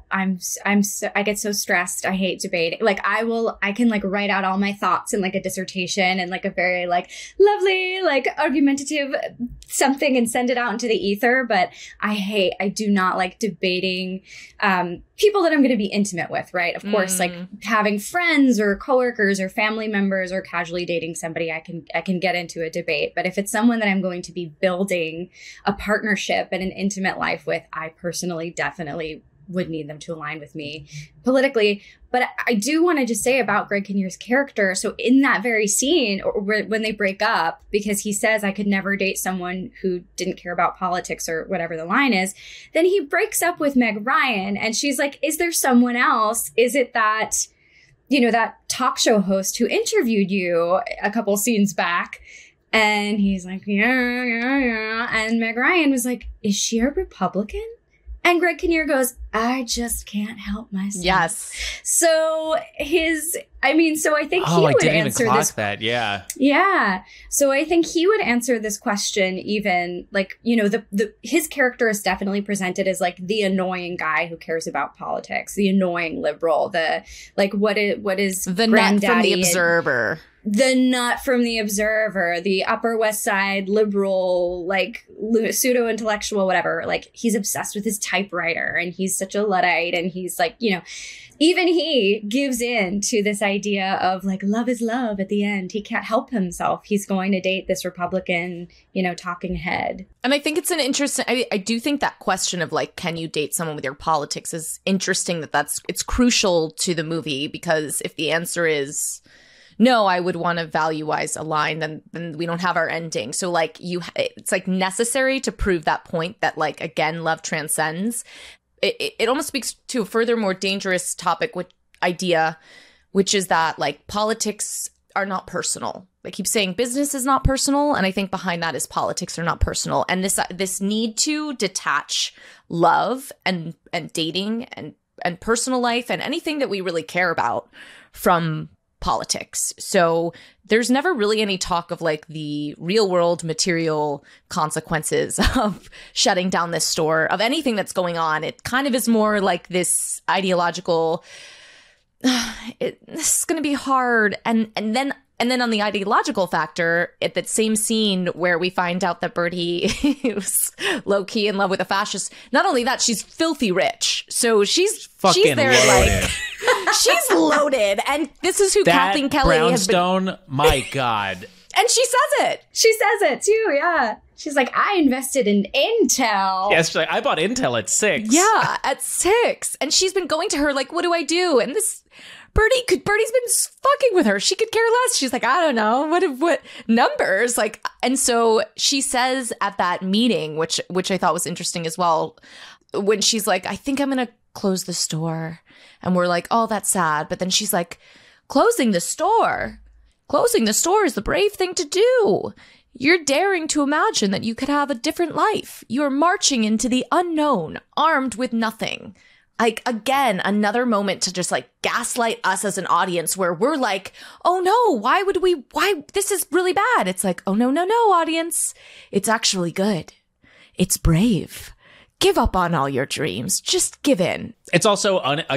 get so stressed. I hate debating. Like I can like write out all my thoughts in like a dissertation and like a very like lovely, like argumentative something and send it out into the ether. But I do not like debating, people that I'm going to be intimate with, right? Of course, like having friends or coworkers or family members or casually dating somebody, I can get into a debate. But if it's someone that I'm going to be building a partnership and an intimate life with, I personally definitely would need them to align with me politically. But I do want to just say about Greg Kinnear's character. So in that very scene, or when they break up, because he says, I could never date someone who didn't care about politics or whatever the line is, then he breaks up with Meg Ryan. And she's like, is there someone else? Is it that, that talk show host who interviewed you a couple scenes back? And he's like, yeah. And Meg Ryan was like, is she a Republican? And Greg Kinnear goes, I just can't help myself. Yes. So I think he would answer this. That, yeah. Yeah. So I think he would answer this question even like, his character is definitely presented as like the annoying guy who cares about politics, the annoying liberal, the like what is the nut from the Observer. The nut from the Observer, the Upper West Side liberal, like pseudo-intellectual, whatever. Like he's obsessed with his typewriter and he's such a Luddite and he's like, even he gives in to this idea of like love is love at the end. He can't help himself. He's going to date this Republican, talking head. And I think it's an interesting, I do think that question of like, can you date someone with your politics is interesting it's crucial to the movie, because if the answer is no, I would want to value-wise align, then we don't have our ending. So like it's like necessary to prove that point that like, again, love transcends. It almost speaks to a further more dangerous topic, idea, which is that like politics are not personal. They keep saying business is not personal, and I think behind that is politics are not personal. And this need to detach love and dating and personal life and anything that we really care about from politics. So there's never really any talk of like the real world material consequences of shutting down this store, of anything that's going on. It kind of is more like this ideological, this is going to be hard. And then on the ideological factor, at that same scene where we find out that Birdie was low-key in love with a fascist, not only that, she's filthy rich. So she's there loaded. like... She's loaded. And this is who Kathleen Kelly brownstone, has been... my God. And she says it. She says it too, yeah. She's like, I invested in Intel. Yeah, she's like, I bought Intel at 6. Yeah, at 6. And she's been going to her like, what do I do? And this... Birdie's been fucking with her. She could care less. She's like, I don't know. What numbers? Like, and so she says at that meeting, which I thought was interesting as well, when she's like, I think I'm going to close the store. And we're like, oh, that's sad. But then she's like, closing the store is the brave thing to do. You're daring to imagine that you could have a different life. You're marching into the unknown, armed with nothing. Like, again, another moment to just like gaslight us as an audience where we're like, oh no, why, this is really bad. It's like, oh no, audience. It's actually good. It's brave. Give up on all your dreams. Just give in. It's also,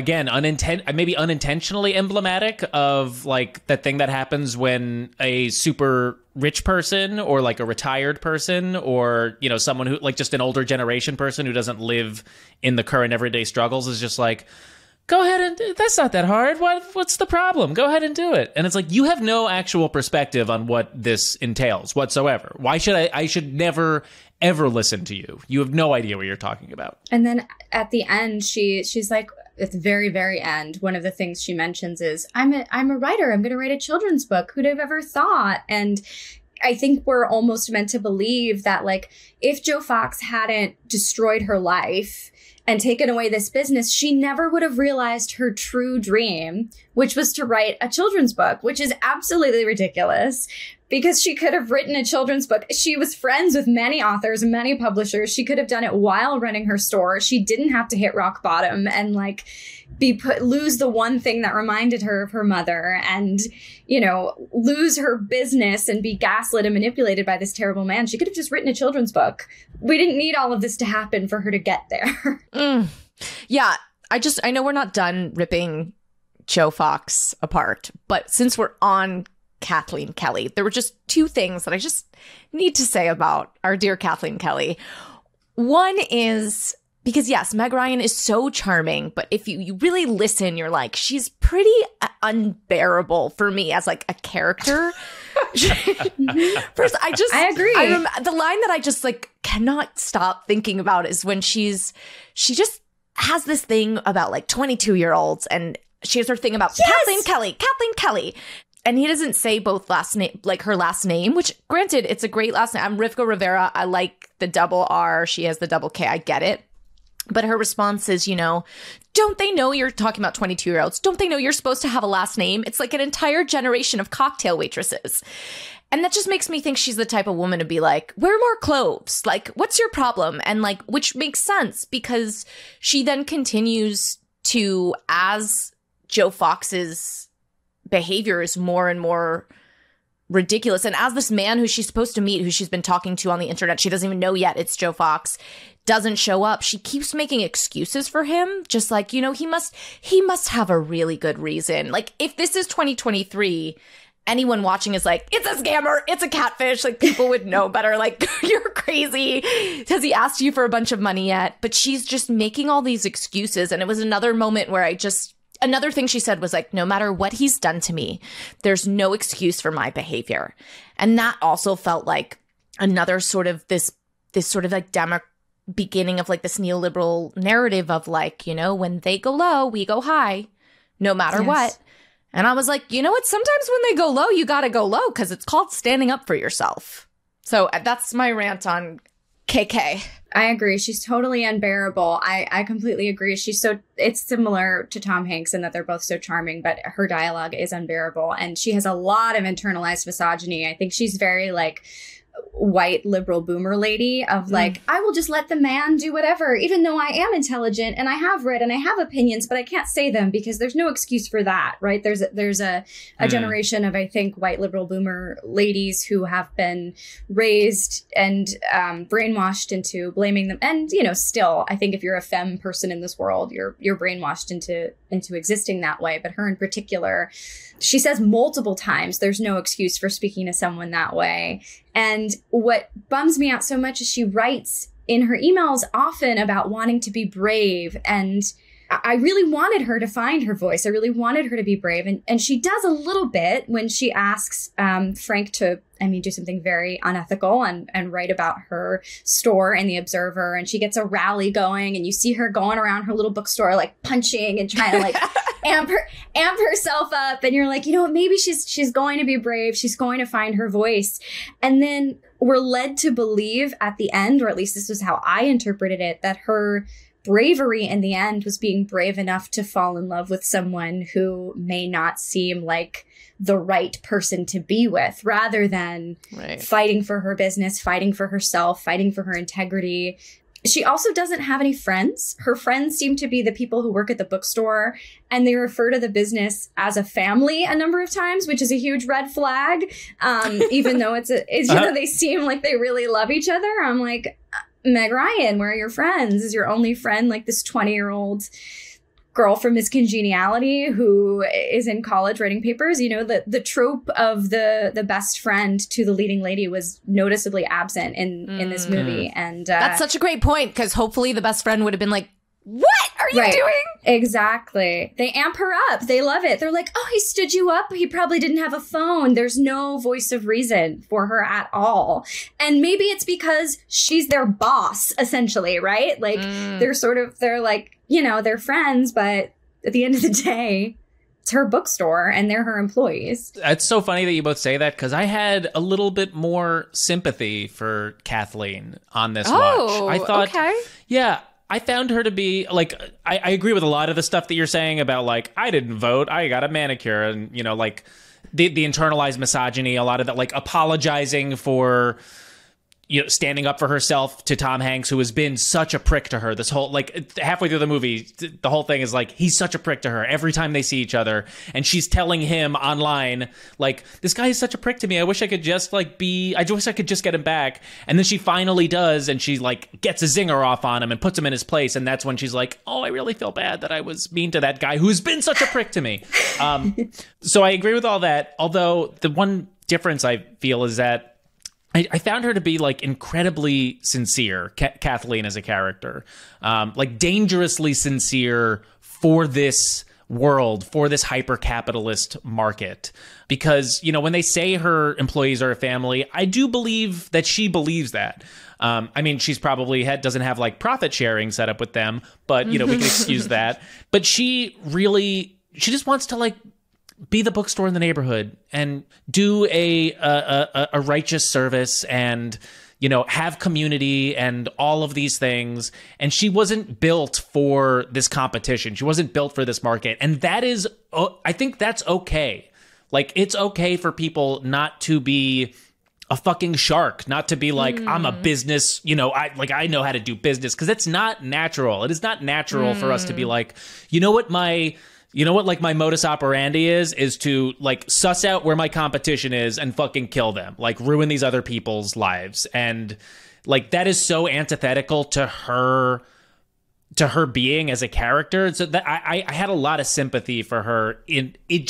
maybe unintentionally emblematic of like that thing that happens when a super rich person or like a retired person or, you know, someone who like just an older generation person who doesn't live in the current everyday struggles is just like, go ahead and that's not that hard. What's the problem? Go ahead and do it. And it's like, you have no actual perspective on what this entails whatsoever. Why should I should never ever listen to you. You have no idea what you're talking about. And then at the end, she's like, at the very, very end, one of the things she mentions is, I'm a writer. I'm going to write a children's book. Who'd have ever thought? And I think we're almost meant to believe that, like, if Jo Fox hadn't destroyed her life and taken away this business, she never would have realized her true dream, which was to write a children's book, which is absolutely ridiculous. Because she could have written a children's book. She was friends with many authors, many publishers. She could have done it while running her store. She didn't have to hit rock bottom and like lose the one thing that reminded her of her mother and, you know, lose her business and be gaslit and manipulated by this terrible man. She could have just written a children's book. We didn't need all of this to happen for her to get there. Yeah, I know we're not done ripping Jo Fox apart, but since we're on Kathleen Kelly, there were just two things that I just need to say about our dear Kathleen Kelly. One is because, yes, Meg Ryan is so charming, but if you really listen, you're like, she's pretty unbearable for me as like a character. First, I agree. The line that I just like cannot stop thinking about is when she just has this thing about like 22-year-olds, and she has her thing about Kathleen Kelly. And he doesn't say both last name, like her last name, which granted, it's a great last name. I'm Rivka Rivera. I like the double R. She has the double K. I get it. But her response is, you know, don't they know you're talking about 22-year-olds? Don't they know you're supposed to have a last name? It's like an entire generation of cocktail waitresses. And that just makes me think she's the type of woman to be like, wear more clothes. Like, what's your problem? And like, which makes sense because she then continues to, as Jo Fox's behavior is more and more ridiculous. And as this man who she's supposed to meet, who she's been talking to on the internet, she doesn't even know yet it's Jo Fox, doesn't show up. She keeps making excuses for him. Just like, you know, he must have a really good reason. Like, if this is 2023, anyone watching is like, it's a scammer, it's a catfish. Like, people would know better. Like, you're crazy. Has he asked you for a bunch of money yet? But she's just making all these excuses. And it was another moment where another thing she said was like, no matter what he's done to me, there's no excuse for my behavior. And that also felt like another sort of this sort of like beginning of like this neoliberal narrative of like, you know, when they go low, we go high, no matter what. And I was like, you know what? Sometimes when they go low, you got to go low because it's called standing up for yourself. So that's my rant on KK. I agree. She's totally unbearable. I completely agree. It's similar to Tom Hanks in that they're both so charming, but her dialogue is unbearable. And she has a lot of internalized misogyny. I think she's very like white liberal boomer lady of like, I will just let the man do whatever, even though I am intelligent and I have read and I have opinions, but I can't say them because there's no excuse for that, right? There's a generation of, I think, white liberal boomer ladies who have been raised and brainwashed into blaming them. And, you know, still, I think if you're a femme person in this world, you're brainwashed into existing that way. But her in particular, she says multiple times, there's no excuse for speaking to someone that way. And what bums me out so much is she writes in her emails often about wanting to be brave. And I really wanted her to find her voice. I really wanted her to be brave. And she does a little bit when she asks Frank to, do something very unethical and write about her store in the Observer. And she gets a rally going and you see her going around her little bookstore, like punching and trying to like amp herself up. And you're like, you know what, maybe she's going to be brave. She's going to find her voice. And then we're led to believe at the end, or at least this is how I interpreted it, that her bravery in the end was being brave enough to fall in love with someone who may not seem like the right person to be with, rather than fighting for her business, fighting for herself, fighting for her integrity. She also doesn't have any friends. Her friends seem to be the people who work at the bookstore, and they refer to the business as a family a number of times, which is a huge red flag. Even though you know, they seem like they really love each other. I'm like, Meg Ryan, where are your friends? Is your only friend like this 20-year-old girl from Miss Congeniality who is in college writing papers? You know, the trope of the best friend to the leading lady was noticeably absent in this movie. And that's such a great point, because hopefully the best friend would have been like, what are you doing? Exactly. They amp her up. They love it. They're like, oh, he stood you up. He probably didn't have a phone. There's no voice of reason for her at all. And maybe it's because she's their boss, essentially, right? Like, they're like, you know, they're friends, but at the end of the day, it's her bookstore and they're her employees. It's so funny that you both say that, because I had a little bit more sympathy for Kathleen on this watch. I thought, yeah, I found her to be, like, I agree with a lot of the stuff that you're saying about, like, I didn't vote, I got a manicure, and, you know, like, the internalized misogyny, a lot of that, like, apologizing for, you know, standing up for herself to Tom Hanks, who has been such a prick to her this whole, like, halfway through the movie, the whole thing is like, he's such a prick to her every time they see each other, and she's telling him online, like, this guy is such a prick to me, I wish I could just, like, I wish I could just get him back. And then she finally does, and she, like, gets a zinger off on him and puts him in his place, and that's when she's like, oh, I really feel bad that I was mean to that guy who's been such a prick to me. So I agree with all that, although the one difference I feel is that I found her to be, like, incredibly sincere, Kathleen as a character, like, dangerously sincere for this world, for this hyper-capitalist market. Because, you know, when they say her employees are a family, I do believe that she believes that. I mean, she's probably doesn't have, like, profit sharing set up with them, but, you know, we can excuse that. But she just wants to, like, be the bookstore in the neighborhood and do a righteous service and, you know, have community and all of these things. And she wasn't built for this competition. She wasn't built for this market. And that is, I think that's okay. Like, it's okay for people not to be a fucking shark, not to be like, I'm a business, you know, I know how to do business, because it's not natural. It is not natural for us to be like, you know what, like, my modus operandi is to, like, suss out where my competition is and fucking kill them, like, ruin these other people's lives. And, like, that is so antithetical to her being as a character. So that I had a lot of sympathy for her in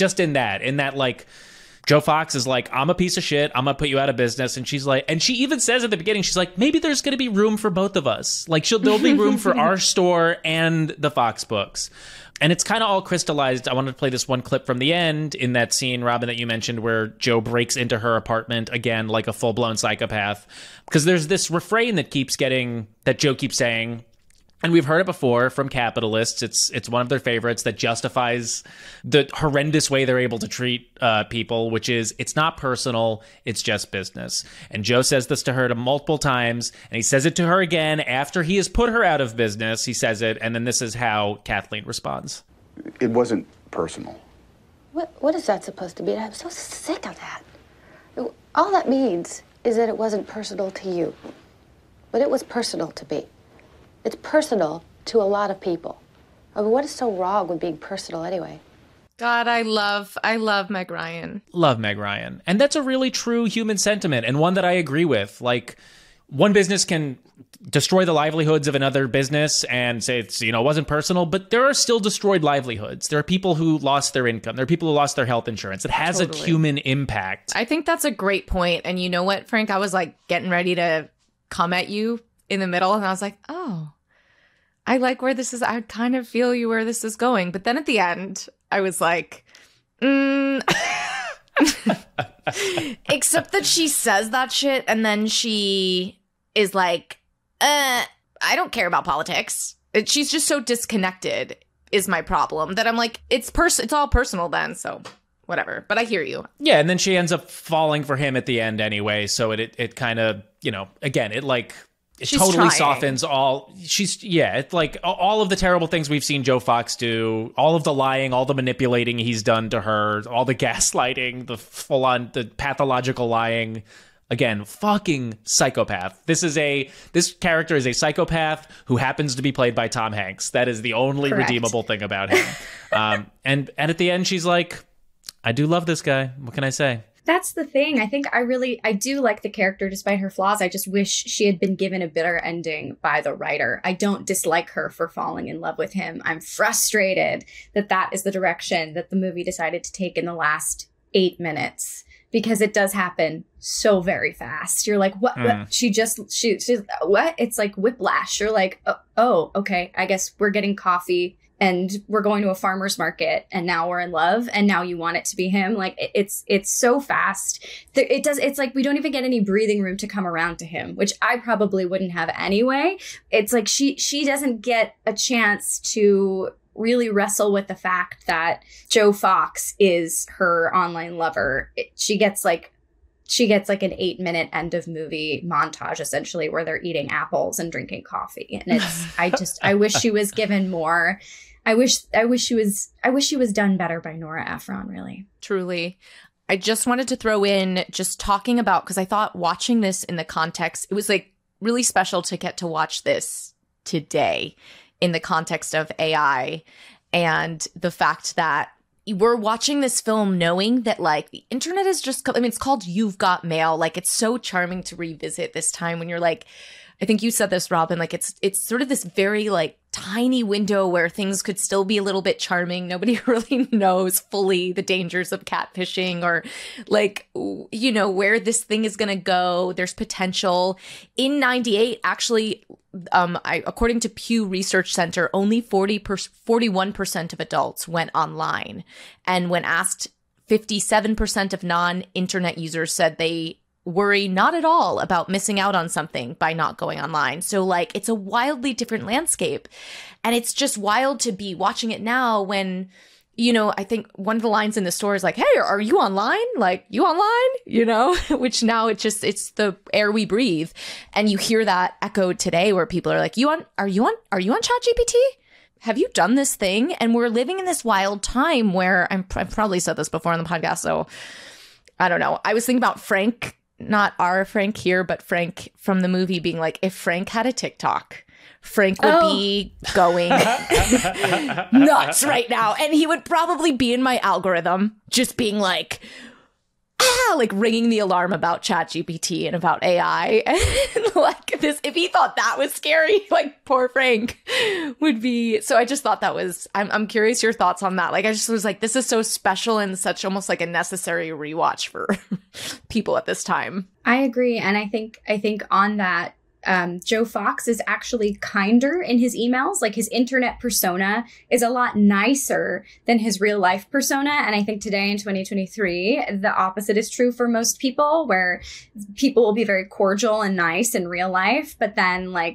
that, like, Joe Fox is like, I'm a piece of shit, I'm gonna put you out of business. And she's like, and she even says at the beginning, she's like, maybe there's gonna be room for both of us. Like, there'll be room for our store and the Fox books. And it's kind of all crystallized. I wanted to play this one clip from the end in that scene, Robin, that you mentioned, where Joe breaks into her apartment again like a full-blown psychopath. Because there's this refrain that Joe keeps saying, And we've heard it before from capitalists. It's one of their favorites that justifies the horrendous way they're able to treat people, which is it's not personal, it's just business. And Joe says this to her multiple times, and he says it to her again after he has put her out of business. He says it, and then this is how Kathleen responds. It wasn't personal. What is that supposed to be? I'm so sick of that. All that means is that it wasn't personal to you, but it was personal to me. It's personal to a lot of people. I mean, what is so wrong with being personal anyway? God, I love Meg Ryan. Love Meg Ryan. And that's a really true human sentiment, and one that I agree with. Like, one business can destroy the livelihoods of another business and say it's, it wasn't personal, but there are still destroyed livelihoods. There are people who lost their income. There are people who lost their health insurance. It has a human impact. I think that's a great point. And you know what, Frank? I was like getting ready to come at you in the middle, and I was like, oh, I like where this is. I kind of feel you where this is going. But then at the end, I was like, except that she says that shit, and then she is like, I don't care about politics. She's just so disconnected is my problem, that I'm like, it's all personal then, so whatever. But I hear you. Yeah, and then she ends up falling for him at the end anyway, so it kind of, again, it she's totally trying. softens it's like all of the terrible things we've seen Joe Fox do, all of the lying, all the manipulating he's done to her, all the gaslighting, the full-on, the pathological lying. Again, fucking psychopath. This character is a psychopath who happens to be played by Tom Hanks. That is the only redeemable thing about him. And at the end, she's like, I do love this guy. What can I say? That's the thing. I think I do like the character despite her flaws. I just wish she had been given a bitter ending by the writer. I don't dislike her for falling in love with him. I'm frustrated that is the direction that the movie decided to take in the last 8 minutes, because it does happen so very fast. You're like, what? She's what? It's like whiplash. You're like, oh, okay. I guess we're getting coffee and we're going to a farmer's market, and now we're in love, and now you want it to be him. Like, it's so fast. It's like we don't even get any breathing room to come around to him, which I probably wouldn't have anyway. It's like she doesn't get a chance to really wrestle with the fact that Joe Fox is her online lover. She gets like an 8-minute end of movie montage, essentially, where they're eating apples and drinking coffee. And I wish she was given more. I wish she was done better by Nora Ephron, really. Truly. I just wanted to throw in just talking about, because I thought watching this in the context, it was like really special to get to watch this today in the context of AI and the fact that we're watching this film knowing that, like, the internet is just, it's called You've Got Mail. Like, it's so charming to revisit this time when you're like, I think you said this, Robin, like, it's sort of this very, like, tiny window where things could still be a little bit charming. Nobody really knows fully the dangers of catfishing or, like, where this thing is going to go. There's potential. In 98, actually, according to Pew Research Center, only 41% of adults went online. And when asked, 57% of non-internet users said they worry not at all about missing out on something by not going online. So, like, it's a wildly different landscape. And it's just wild to be watching it now when, I think one of the lines in the store is like, hey, are you online? Like, you online? Which now it's the air we breathe. And you hear that echoed today where people are like, are you on ChatGPT? Have you done this thing? And we're living in this wild time where I've probably said this before on the podcast, so I don't know. I was thinking about Frank, not our Frank here, but Frank from the movie being like, if Frank had a TikTok, Frank would be going nuts right now. And he would probably be in my algorithm just being like, like ringing the alarm about ChatGPT and about AI. And like this, if he thought that was scary, like poor Frank would be. So I just thought that was, I'm curious your thoughts on that. Like, I just was like, this is so special and such almost like a necessary rewatch for people at this time. I agree. And I think on that, Joe Fox is actually kinder in his emails. Like, his internet persona is a lot nicer than his real life persona. And I think today in 2023, the opposite is true for most people, where people will be very cordial and nice in real life, but then like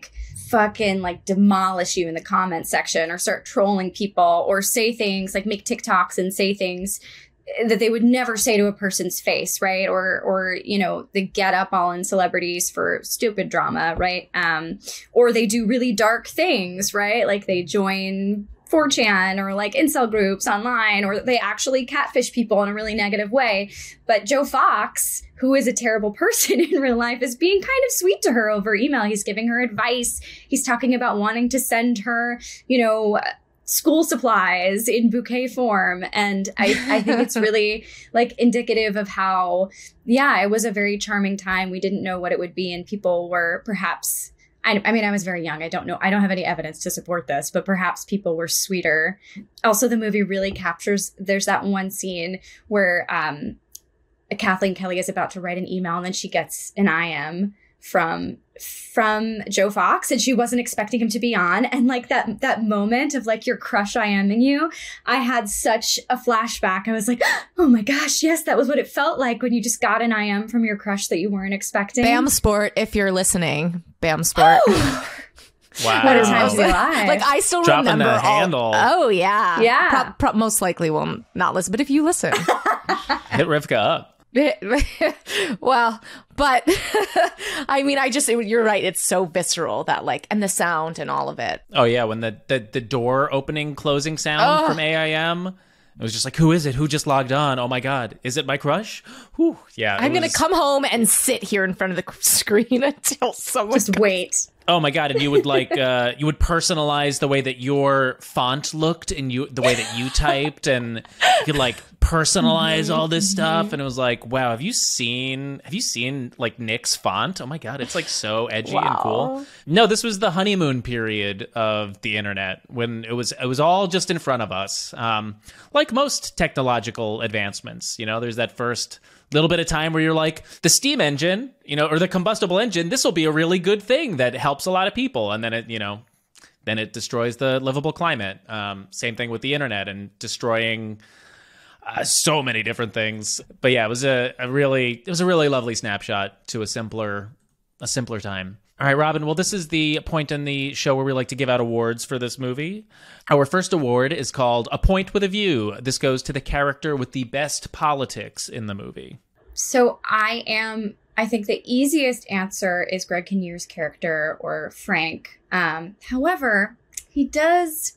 fucking like demolish you in the comment section or start trolling people or say things like make TikToks and say things that they would never say to a person's face, right? Or you know, they get up all in celebrities for stupid drama, right? Or they do really dark things, right? Like they join 4chan or like incel groups online, or they actually catfish people in a really negative way. But Joe Fox, who is a terrible person in real life, is being kind of sweet to her over email. He's giving her advice. He's talking about wanting to send her, you know, school supplies in bouquet form. And I think it's really like indicative of how, yeah, it was a very charming time. We didn't know what it would be. And people were perhaps, I mean, I was very young. I don't know. I don't have any evidence to support this, but perhaps people were sweeter. Also, the movie really captures, there's that one scene where Kathleen Kelly is about to write an email and then she gets an IM from Joe Fox and she wasn't expecting him to be on. And like that moment of like your crush IMing you, I had such a flashback. I was like, oh my gosh, yes, that was what it felt like when you just got an IM from your crush that you weren't expecting. Bam Sport, if you're listening, Bam Sport. Wow. What a time to be alive. Like I still Dropping remember that handle. Oh yeah. Yeah. Most likely will not listen, but if you listen. Hit Rivka up. Well, but I mean, you're right. It's so visceral that like, and the sound and all of it. Oh yeah, when the door opening closing sound from AIM, it was just like, who is it? Who just logged on? Oh my God, is it my crush? Whew, yeah. I'm gonna come home and sit here in front of the screen until someone just wait. Oh my God! And you would like you would personalize the way that your font looked and the way that you typed, and you could like personalize all this stuff. And it was like, wow, have you seen like Nick's font? Oh my God, it's like so edgy and cool. No, this was the honeymoon period of the internet when it was all just in front of us. Like most technological advancements, you know, there's that first little bit of time where you're like, the steam engine, you know, or the combustible engine, this will be a really good thing that helps a lot of people. And then it destroys the livable climate. Same thing with the internet and destroying so many different things. But yeah, it was a really lovely snapshot to a simpler time. All right, Robin, well, this is the point in the show where we like to give out awards for this movie. Our first award is called A Point with a View. This goes to the character with the best politics in the movie. So I think the easiest answer is Greg Kinnear's character, or Frank. However, he does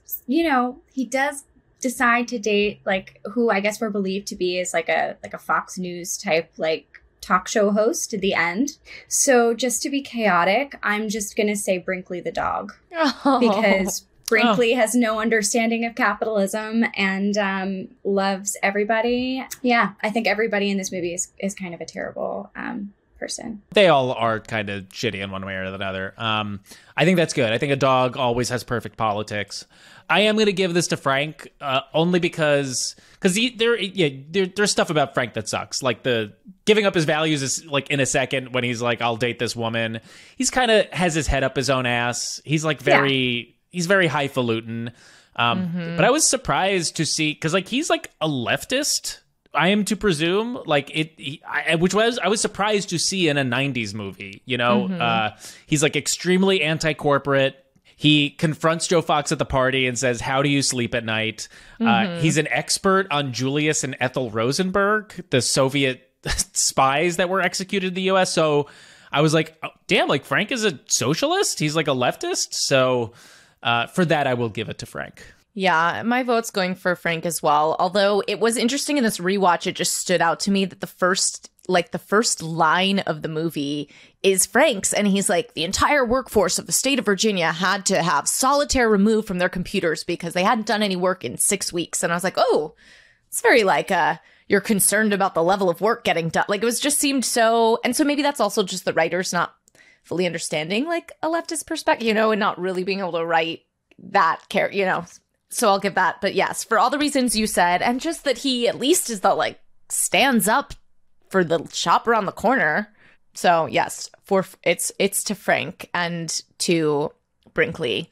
decide to date like who I guess we're believed to be is like a Fox News type like talk show host at the end. So just to be chaotic, I'm just going to say Brinkley the dog. Because Brinkley has no understanding of capitalism and loves everybody. Yeah, I think everybody in this movie is kind of a terrible person. They all are kind of shitty in one way or another. I think that's good. I think a dog always has perfect politics. I am going to give this to Frank only because there's stuff about Frank that sucks. Like the giving up his values is like in a second when he's like, I'll date this woman. He's kind of has his head up his own ass. He's like he's very highfalutin. But I was surprised to see, because like he's like a leftist, I am to presume, like I was surprised to see in a 90s movie, you know. He's like extremely anti-corporate. He confronts Joe Fox at the party and says, how do you sleep at night? He's an expert on Julius and Ethel Rosenberg, the Soviet spies that were executed in the U.S. So I was like, oh, damn, like Frank is a socialist? He's like a leftist? So for that, I will give it to Frank. Yeah, my vote's going for Frank as well. Although it was interesting in this rewatch, it just stood out to me that the first line of the movie is Frank's, and he's like, the entire workforce of the state of Virginia had to have solitaire removed from their computers because they hadn't done any work in 6 weeks. And I was like, oh, it's very like you're concerned about the level of work getting done. Like it was just seemed so, and so maybe that's also just the writers not fully understanding like a leftist perspective, you know, and not really being able to write that character, you know. So I'll give that. But yes, for all the reasons you said, and just that he at least is the like stands up for the shop around the corner. So yes, it's to Frank and to Brinkley.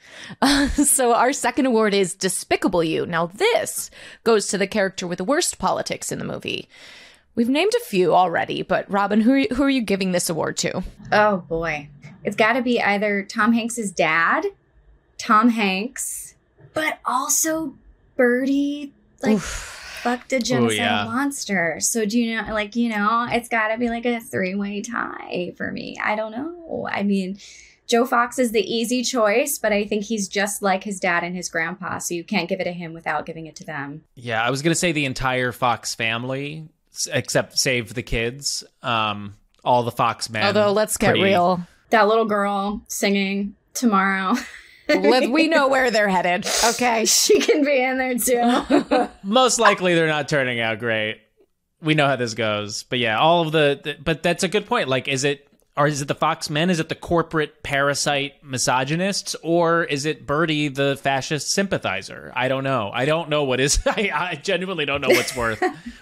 So our second award is Despicable You. Now this goes to the character with the worst politics in the movie. We've named a few already, but Robin, who are you giving this award to? Oh boy. It's got to be either Tom Hanks's dad, Tom Hanks, but also Birdie, like, fucked a genocidal monster. So do you know, like, it's got to be like a 3-way tie for me. I don't know. I mean, Joe Fox is the easy choice, but I think he's just like his dad and his grandpa, so you can't give it to him without giving it to them. Yeah, I was going to say the entire Fox family, except save the kids. All the Fox men. Although, let's get real. That little girl singing Tomorrow. We know where they're headed. Okay. She can be in there too. Most likely they're not turning out great. We know how this goes. But yeah, all of but that's a good point. Like, is it the Fox men? Is it the corporate parasite misogynists? Or is it Birdie, the fascist sympathizer? I don't know. I don't know what is. I genuinely don't know what's worse.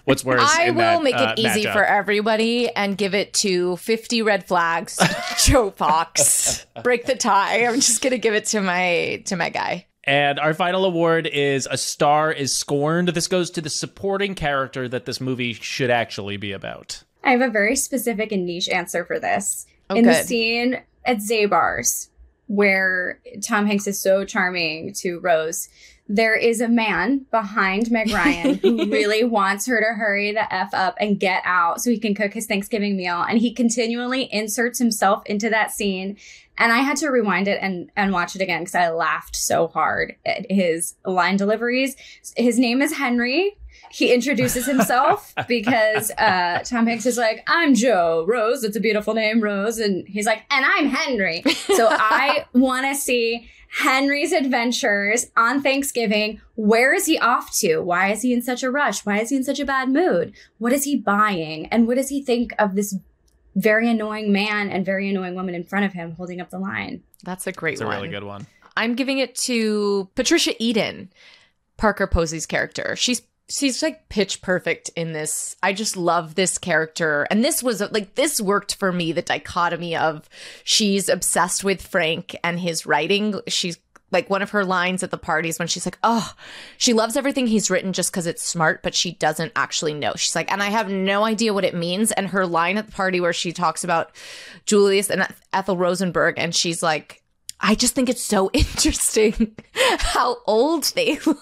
I will make it easy matchup for everybody and give it to 50 red flags. Joe Fox. Break the tie. I'm just going to give it to my guy. And our final award is A Star is Scorned. This goes to the supporting character that this movie should actually be about. I have a very specific and niche answer for this. The scene at Zabar's, where Tom Hanks is so charming to Rose, there is a man behind Meg Ryan who really wants her to hurry the F up and get out so he can cook his Thanksgiving meal. And he continually inserts himself into that scene. And I had to rewind it and watch it again because I laughed so hard at his line deliveries. His name is Henry. He introduces himself because Tom Hanks is like, I'm Joe, Rose, it's a beautiful name, Rose. And he's like, and I'm Henry. So I want to see Henry's adventures on Thanksgiving. Where is he off to? Why is he in such a rush? Why is he in such a bad mood? What is he buying? And what does he think of this very annoying man and very annoying woman in front of him holding up the line? That's a great one. It's a really good one. I'm giving it to Patricia Eden, Parker Posey's character. She's like pitch perfect in this. I just love this character. And this was like, this worked for me, the dichotomy of she's obsessed with Frank and his writing. She's like, one of her lines at the parties when she's like, oh, she loves everything he's written just because it's smart, but she doesn't actually know. She's like, and I have no idea what it means. And her line at the party where she talks about Julius and Ethel Rosenberg, and she's like, I just think it's so interesting how old they look.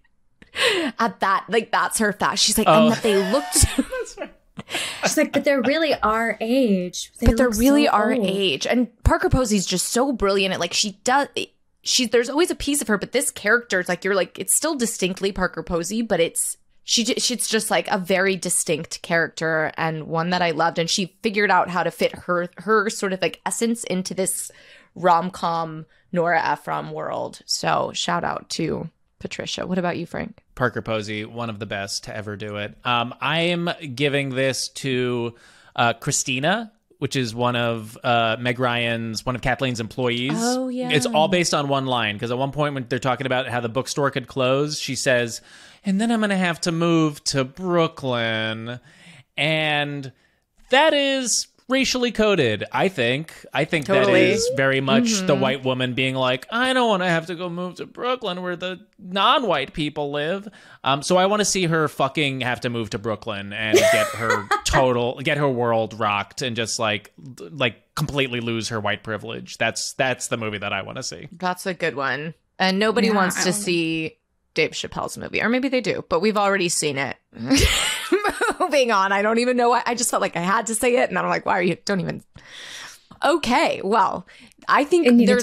At that, like, that's her fact. She's like, and that they looked. She's like, but they're really our age. They're really our age. And Parker Posey's just so brilliant at, like, there's always a piece of her, but this character, it's like, you're like, it's still distinctly Parker Posey, but she's just like a very distinct character and one that I loved. And she figured out how to fit her sort of like essence into this rom-com Nora Ephron world. So shout out to Patricia. What about you, Frank? Parker Posey, one of the best to ever do it. I am giving this to Christina, which is one of Meg Ryan's, one of Kathleen's employees. Oh, yeah. It's all based on one line, because at one point when they're talking about how the bookstore could close, she says, and then I'm going to have to move to Brooklyn. And that is racially coded, I think. Totally. That is very much the white woman being like, I don't want to have to go move to Brooklyn where the non-white people live. So I want to see her fucking have to move to Brooklyn and get her world rocked and just like completely lose her white privilege. That's the movie that I want to see. That's a good one. And nobody wants to see Dave Chappelle's movie, or maybe they do, but we've already seen it. Moving on. I don't even know why. I just felt like I had to say it, and I'm like, why are you? Don't even. Okay, well, I think it needed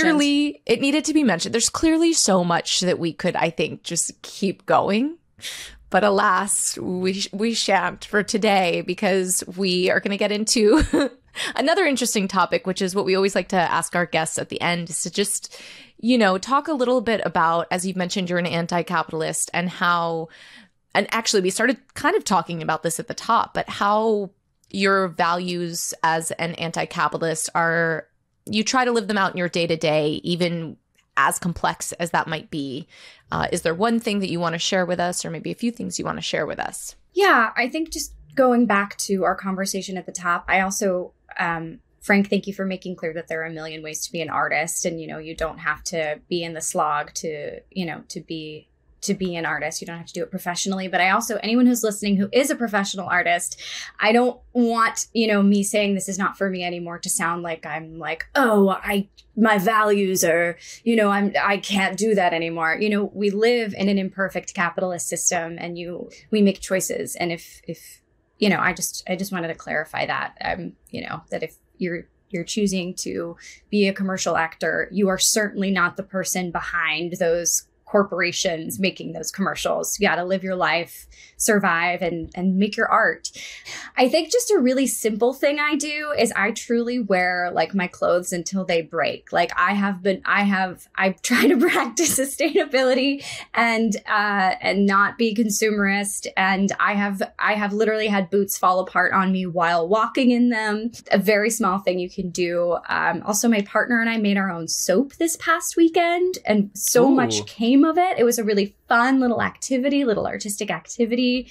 to be mentioned. There's clearly so much that we could, I think, just keep going. But alas, we shan't for today, because we are going to get into another interesting topic, which is what we always like to ask our guests at the end, is to just, talk a little bit about, as you've mentioned, you're an anti-capitalist, and how, and actually we started kind of talking about this at the top, but how your values as an anti-capitalist are, you try to live them out in your day-to-day, even as complex as that might be. Is there one thing that you want to share with us, or maybe a few things you want to share with us? Yeah, I think just going back to our conversation at the top, I also, Frank, thank you for making clear that there are a million ways to be an artist, and, you don't have to be in the slog to be to be an artist. You don't have to do it professionally. But I also, anyone who's listening who is a professional artist, I don't want, me saying this is not for me anymore to sound like I'm like, oh, my values are, I can't do that anymore. We live in an imperfect capitalist system, and we make choices. And if I just wanted to clarify that, that if you're choosing to be a commercial actor, you are certainly not the person behind those corporations making those commercials. You got to live your life, survive, and make your art. I think just a really simple thing I do is I truly wear like my clothes until they break. Like I've tried to practice sustainability and not be consumerist. And I have literally had boots fall apart on me while walking in them. A very small thing you can do. Also, my partner and I made our own soap this past weekend, and so much came of it. It was a really fun little artistic activity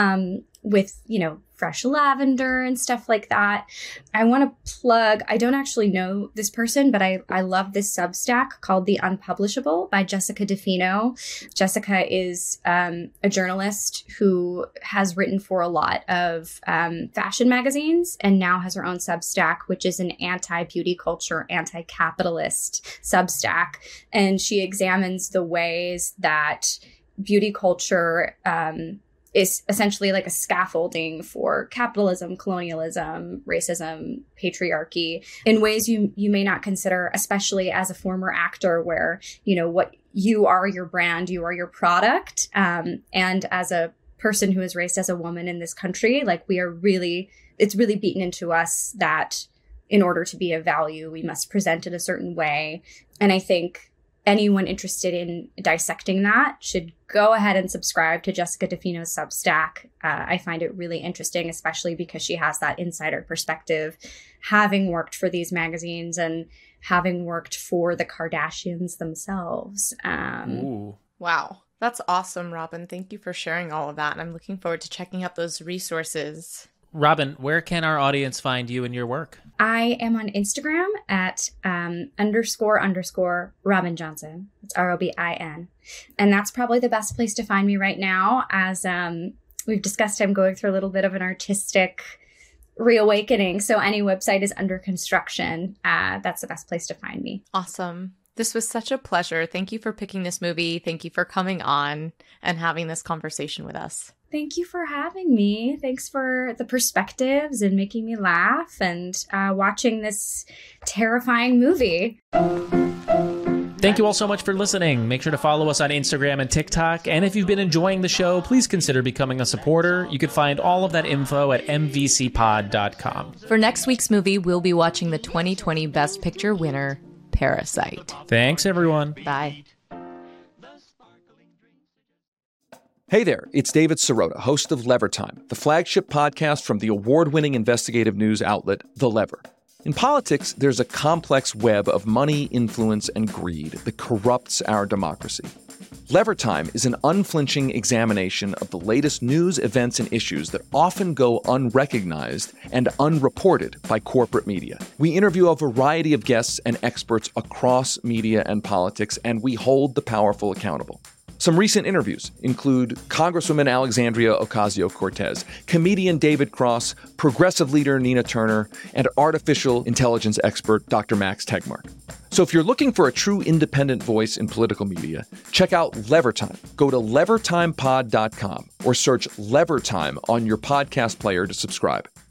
with, fresh lavender and stuff like that. I want to plug, I don't actually know this person, but I love this Substack called The Unpublishable by Jessica DeFino. Jessica is a journalist who has written for a lot of fashion magazines and now has her own Substack, which is an anti-beauty culture, anti-capitalist Substack. And she examines the ways that beauty culture is essentially like a scaffolding for capitalism, colonialism, racism, patriarchy in ways you may not consider, especially as a former actor where, what you are your brand, you are your product. And as a person who is raised as a woman in this country, like it's really beaten into us that in order to be of value, we must present it a certain way. And I think anyone interested in dissecting that should go ahead and subscribe to Jessica DeFino's Substack. I find it really interesting, especially because she has that insider perspective, having worked for these magazines and having worked for the Kardashians themselves. Wow. That's awesome, Robin. Thank you for sharing all of that. And I'm looking forward to checking out those resources. Robin, where can our audience find you and your work? I am on Instagram at __ Robin Johnson. It's ROBIN. And that's probably the best place to find me right now. As we've discussed, I'm going through a little bit of an artistic reawakening. So any website is under construction. That's the best place to find me. Awesome. This was such a pleasure. Thank you for picking this movie. Thank you for coming on and having this conversation with us. Thank you for having me. Thanks for the perspectives and making me laugh and watching this terrifying movie. Thank you all so much for listening. Make sure to follow us on Instagram and TikTok. And if you've been enjoying the show, please consider becoming a supporter. You can find all of that info at mvcpod.com. For next week's movie, we'll be watching the 2020 Best Picture winner, Parasite. Thanks, everyone. Bye. Hey there, it's David Sirota, host of Lever Time, the flagship podcast from the award-winning investigative news outlet, The Lever. In politics, there's a complex web of money, influence, and greed that corrupts our democracy. Lever Time is an unflinching examination of the latest news, events, and issues that often go unrecognized and unreported by corporate media. We interview a variety of guests and experts across media and politics, and we hold the powerful accountable. Some recent interviews include Congresswoman Alexandria Ocasio-Cortez, comedian David Cross, progressive leader Nina Turner, and artificial intelligence expert Dr. Max Tegmark. So if you're looking for a true independent voice in political media, check out Levertime. Go to levertimepod.com or search Levertime on your podcast player to subscribe.